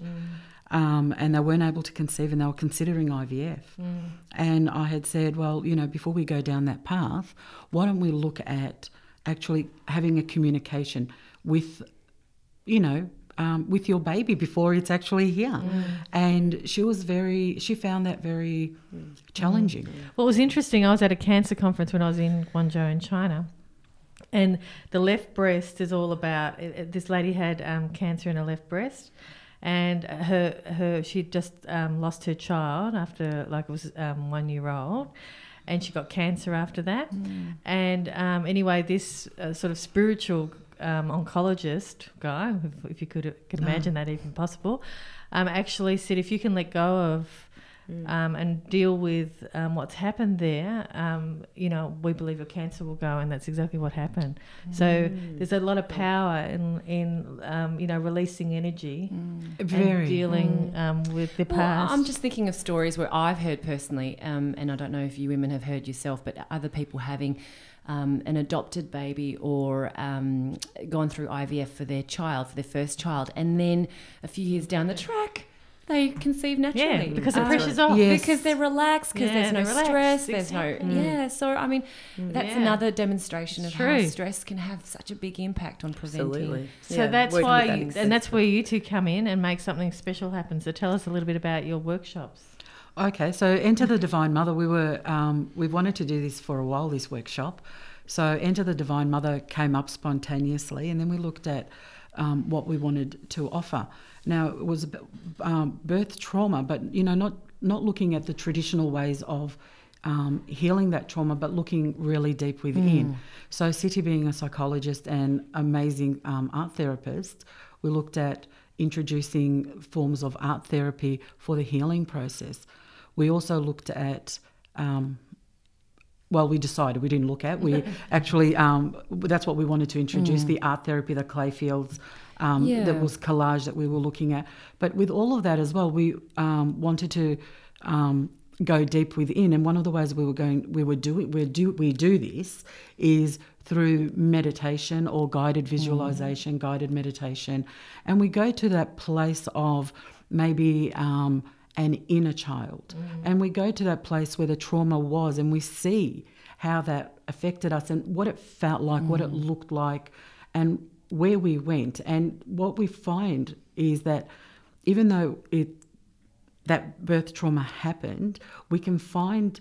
Speaker 4: Um, and they weren't able to conceive, and they were considering I V F.
Speaker 1: Mm.
Speaker 4: And I had said, well, you know, before we go down that path, why don't we look at actually having a communication with, you know, um, with your baby before it's actually here.
Speaker 1: Mm.
Speaker 4: And she was very, she found that very challenging.
Speaker 1: Well, it was interesting. I was at a cancer conference when I was in Guangzhou in China, and the left breast is all about. It, it- this lady had um, cancer in her left breast, and her her she'd just um, lost her child after like it was um, one year old, and she got cancer after that. And um, anyway, this uh, sort of spiritual um, oncologist guy, if, if you could could imagine that even possible, um, actually said if you can let go of um, and deal with um, what's happened there, um, you know, we believe your cancer will go, and that's exactly what happened. So there's a lot of power in, in um, you know, releasing energy
Speaker 4: Very.
Speaker 1: and dealing um, with the
Speaker 3: Well,
Speaker 1: past.
Speaker 3: I'm just thinking of stories where I've heard personally, um, and I don't know if you women have heard yourself, but other people having um, an adopted baby or um, gone through I V F for their child, for their first child, and then a few years down the track, they conceive naturally.
Speaker 1: Yeah, because the
Speaker 3: Um,
Speaker 1: pressure's off.
Speaker 4: Yes.
Speaker 3: Because they're relaxed, because
Speaker 1: Yeah,
Speaker 3: there's no
Speaker 1: they're relaxed,
Speaker 3: stress, there's
Speaker 1: exactly.
Speaker 3: no... Yeah, so, I mean, that's
Speaker 1: Yeah.
Speaker 3: another demonstration
Speaker 1: It's
Speaker 3: of how
Speaker 1: true.
Speaker 3: stress can have such a big impact on preventing.
Speaker 2: Absolutely.
Speaker 1: So
Speaker 2: Yeah,
Speaker 1: that's
Speaker 2: working
Speaker 1: why,
Speaker 2: with that
Speaker 1: you,
Speaker 2: makes
Speaker 1: and
Speaker 2: sense.
Speaker 1: that's where you two come in and make something special happen. So tell us a little bit about your workshops.
Speaker 4: Okay, so Enter the Divine Mother, we were um, we wanted to do this for a while, this workshop. So Enter the Divine Mother came up spontaneously, and then we looked at um, what we wanted to offer. Now, it was um, birth trauma, but, you know, not, not looking at the traditional ways of um, healing that trauma, but looking really deep within. So City, being a psychologist and amazing um, art therapist, we looked at introducing forms of art therapy for the healing process. We also looked at, um, well, we decided, we didn't look at, we actually, um, that's what we wanted to introduce, mm. the art therapy, the clay fields, um,
Speaker 3: yeah.
Speaker 4: that was collage that we were looking at. But with all of that as well, we um, wanted to um, go deep within, and one of the ways we were going, we were doing, we do, we do this is through meditation or guided visualization, mm. guided meditation, and we go to that place of maybe um, an inner child, mm. and we go to that place where the trauma was, and we see how that affected us and what it felt like, mm. what it looked like, and where we went. And what we find is that even though it that birth trauma happened, we can find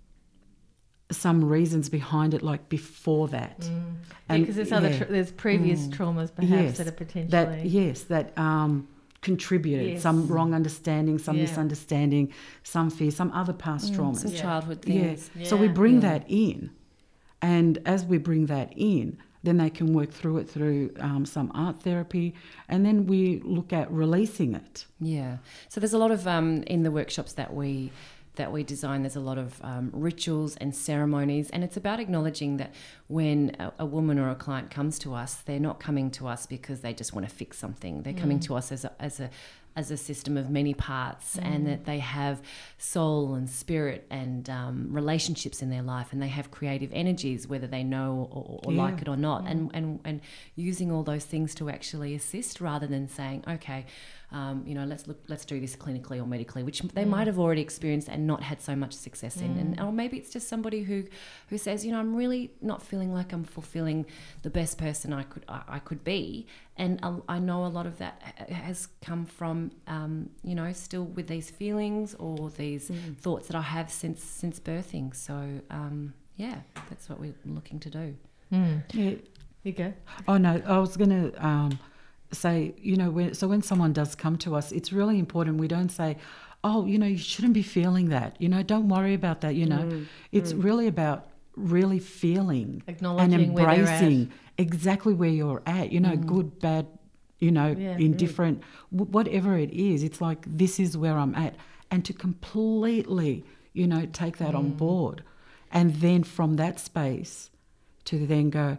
Speaker 4: some reasons behind it, like before that.
Speaker 1: Mm.
Speaker 4: And
Speaker 1: because there's other
Speaker 4: yeah.
Speaker 1: tra- there's previous mm. traumas perhaps
Speaker 4: yes,
Speaker 1: that are potentially
Speaker 4: that yes that um, contributed
Speaker 1: yes.
Speaker 4: some wrong understanding, some
Speaker 1: yeah.
Speaker 4: misunderstanding, some fear, some other past
Speaker 3: mm,
Speaker 4: traumas.
Speaker 3: some
Speaker 1: yeah.
Speaker 3: childhood things.
Speaker 4: Yeah.
Speaker 1: Yeah.
Speaker 4: So we bring
Speaker 3: yeah.
Speaker 4: that in, and as we bring that in, then they can work through it through um, some art therapy, and then we look at releasing it.
Speaker 3: Yeah. So there's a lot of um, in the workshops that we that we design. There's a lot of um, rituals and ceremonies, and it's about acknowledging that when a, a woman or a client comes to us, they're not coming to us because they just want to fix something. They're mm. coming to us as a, as a as a system of many parts, mm. and that they have soul and spirit and um, relationships in their life, and they have creative energies, whether they know or, or
Speaker 4: yeah.
Speaker 3: like it or not,
Speaker 1: mm.
Speaker 3: and, and and using all those things to actually assist, rather than saying, okay, um, you know, let's look, let's do this clinically or medically, which they mm. might have already experienced and not had so much success mm. in, and or maybe it's just somebody who who says, you know, I'm really not feeling like I'm fulfilling the best person I could I, I could be. And I know a lot of that has come from, um, you know, still with these feelings or these mm. thoughts that I have since since birthing. So, um, yeah, that's what we're looking to do.
Speaker 1: Mm.
Speaker 4: Yeah.
Speaker 1: You go.
Speaker 4: Oh, no, I was going to um, say, you know, when, so when someone does come to us, it's really important we don't say, oh, you know, you shouldn't be feeling that. You know, don't worry about that, you know. Mm. It's mm. really about really feeling
Speaker 1: Acknowledging
Speaker 4: and embracing
Speaker 1: where
Speaker 4: exactly where you're at, you know, mm. good, bad, you know,
Speaker 1: yeah,
Speaker 4: indifferent, mm. w- whatever it is. It's like, this is where I'm at. And to completely, you know, take that mm. on board. And then from that space to then go,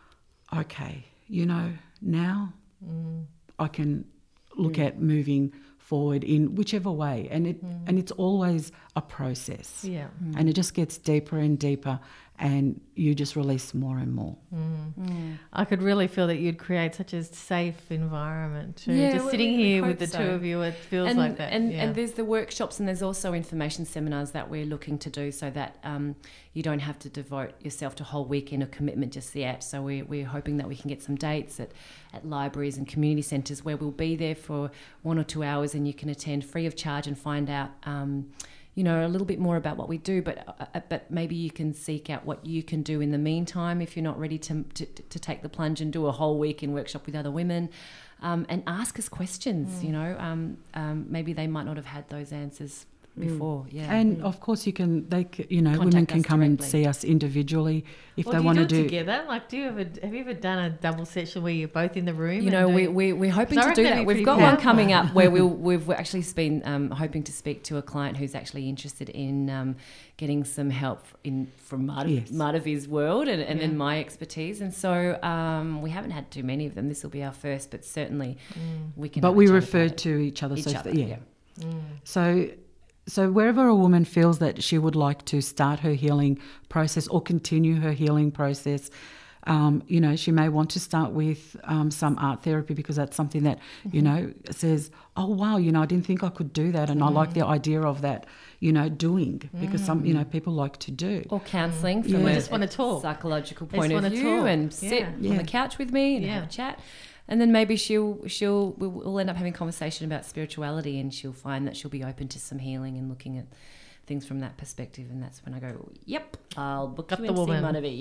Speaker 4: okay, you know, now mm. I can look mm. at moving forward in whichever way, and it mm. and it's always a process,
Speaker 1: yeah, mm.
Speaker 4: and it just gets deeper and deeper, and you just release more and more.
Speaker 1: Mm. Mm. I could really feel that you'd create such a safe environment too.
Speaker 3: Yeah,
Speaker 1: just
Speaker 3: well,
Speaker 1: sitting here with the
Speaker 3: so.
Speaker 1: two of you, it feels
Speaker 3: and,
Speaker 1: like that.
Speaker 3: And,
Speaker 1: yeah.
Speaker 3: and there's the workshops, and there's also information seminars that we're looking to do, so that um, you don't have to devote yourself to a whole weekend of commitment just yet. So we're, we're hoping that we can get some dates at, at libraries and community centres where we'll be there for one or two hours, and you can attend free of charge and find out um, you know, a little bit more about what we do, but uh, but maybe you can seek out what you can do in the meantime if you're not ready to to, to take the plunge and do a whole weekend workshop with other women, um, and ask us questions. Mm. You know, um, um, maybe they might not have had those answers before. Mm. Yeah,
Speaker 4: and
Speaker 3: mm.
Speaker 4: of course you can. They, you know,
Speaker 3: Contact
Speaker 4: women can come
Speaker 3: directly.
Speaker 4: and see us individually if
Speaker 1: well,
Speaker 4: they
Speaker 1: do
Speaker 4: want
Speaker 1: you
Speaker 4: to
Speaker 1: do
Speaker 4: do.
Speaker 1: it together. Like, do you ever have you ever done a double session where you're both in the room?
Speaker 3: You know,
Speaker 1: and
Speaker 3: we
Speaker 1: do,
Speaker 3: we we're hoping
Speaker 1: I
Speaker 3: to
Speaker 1: reckon
Speaker 3: do
Speaker 1: that'd
Speaker 3: that.
Speaker 1: be
Speaker 3: We've
Speaker 1: pretty
Speaker 3: got one
Speaker 1: powerful.
Speaker 3: coming up where we'll we've actually been um, hoping to speak to a client who's actually interested in um, getting some help in from Marta,
Speaker 4: Yes.
Speaker 3: Martavi's world and, and
Speaker 1: Yeah.
Speaker 3: then my expertise. And so um, we haven't had too many of them. This will be our first, but certainly
Speaker 1: Mm.
Speaker 3: we can.
Speaker 4: But
Speaker 3: have a
Speaker 4: we
Speaker 3: chat
Speaker 4: refer
Speaker 3: about it.
Speaker 4: to each other.
Speaker 3: each
Speaker 4: so
Speaker 3: other.
Speaker 4: yeah.
Speaker 3: yeah.
Speaker 1: Mm.
Speaker 4: So, so wherever a woman feels that she would like to start her healing process or continue her healing process, um, you know, she may want to start with um, some art therapy because that's something that, mm-hmm. you know, says, oh, wow, you know, I didn't think I could do that. And mm. I like the idea of that, you know, doing because some, you know, people like to do.
Speaker 3: Or counselling
Speaker 4: Mm.
Speaker 3: from
Speaker 4: Yeah.
Speaker 3: a,
Speaker 1: Just wanna talk.
Speaker 3: psychological
Speaker 1: They
Speaker 3: point
Speaker 1: just
Speaker 3: of
Speaker 1: wanna
Speaker 3: view
Speaker 1: talk.
Speaker 3: and sit
Speaker 1: Yeah.
Speaker 3: on
Speaker 4: Yeah.
Speaker 3: the couch with me and
Speaker 1: Yeah.
Speaker 3: have a chat. And then maybe she'll she'll we'll, we'll end up having a conversation about spirituality, and she'll find that she'll be open to some healing and looking at things from that perspective. And that's when I go, yep, I'll book
Speaker 1: Got
Speaker 3: you
Speaker 1: the
Speaker 3: in to see
Speaker 1: woman.
Speaker 3: Martavi.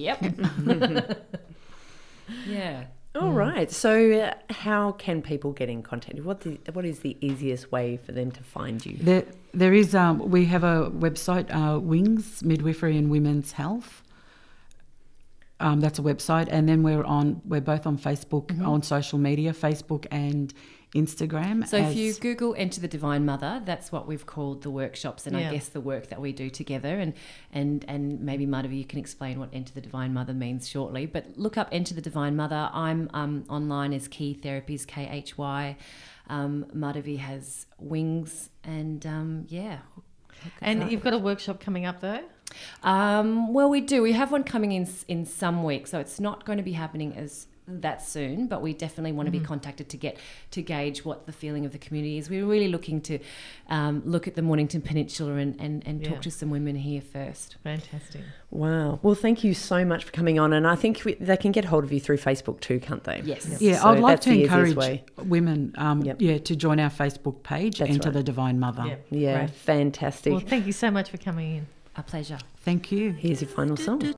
Speaker 3: Yep. yeah.
Speaker 2: All right. So, uh, how can people get in contact? What the, what is the easiest way for them to find you?
Speaker 4: There, there is. Um, we have a website, uh, Wings Midwifery and Women's Health. Um, that's a website, and then we're on. We're both on Facebook,
Speaker 3: Mm-hmm.
Speaker 4: on social media, Facebook and Instagram.
Speaker 3: So
Speaker 4: as,
Speaker 3: if you Google Enter the Divine Mother, that's what we've called the workshops and
Speaker 1: Yeah.
Speaker 3: I guess the work that we do together. And and and maybe Madhavi, you can explain what Enter the Divine Mother means shortly. But look up Enter the Divine Mother. I'm um, online as Key Therapies, K H Y. Um, Madhavi has Wings, and um, yeah.
Speaker 1: And you've got a workshop coming up though?
Speaker 3: Um, well, we do. We have one coming in in some weeks, so it's not going to be happening as that soon, but we definitely want to be contacted to get to gauge what the feeling of the community is. We're really looking to um, look at the Mornington Peninsula and, and, and
Speaker 1: Yeah.
Speaker 3: talk to some women here first.
Speaker 1: Fantastic.
Speaker 2: Wow. Well, thank you so much for coming on. And I think we, they can get hold of you through Facebook too, can't they?
Speaker 3: Yes.
Speaker 4: Yeah,
Speaker 2: So
Speaker 4: I'd like
Speaker 2: that's
Speaker 4: to
Speaker 2: the easiest
Speaker 4: encourage
Speaker 2: way.
Speaker 4: women, um,
Speaker 2: Yep.
Speaker 4: yeah, to join our Facebook page,
Speaker 2: That's
Speaker 4: Enter
Speaker 2: right.
Speaker 4: the Divine Mother.
Speaker 1: Yeah.
Speaker 2: Yeah,
Speaker 1: Great.
Speaker 2: fantastic.
Speaker 1: Well, thank you so much for coming in.
Speaker 3: A pleasure.
Speaker 4: Thank you.
Speaker 2: Here's your final song.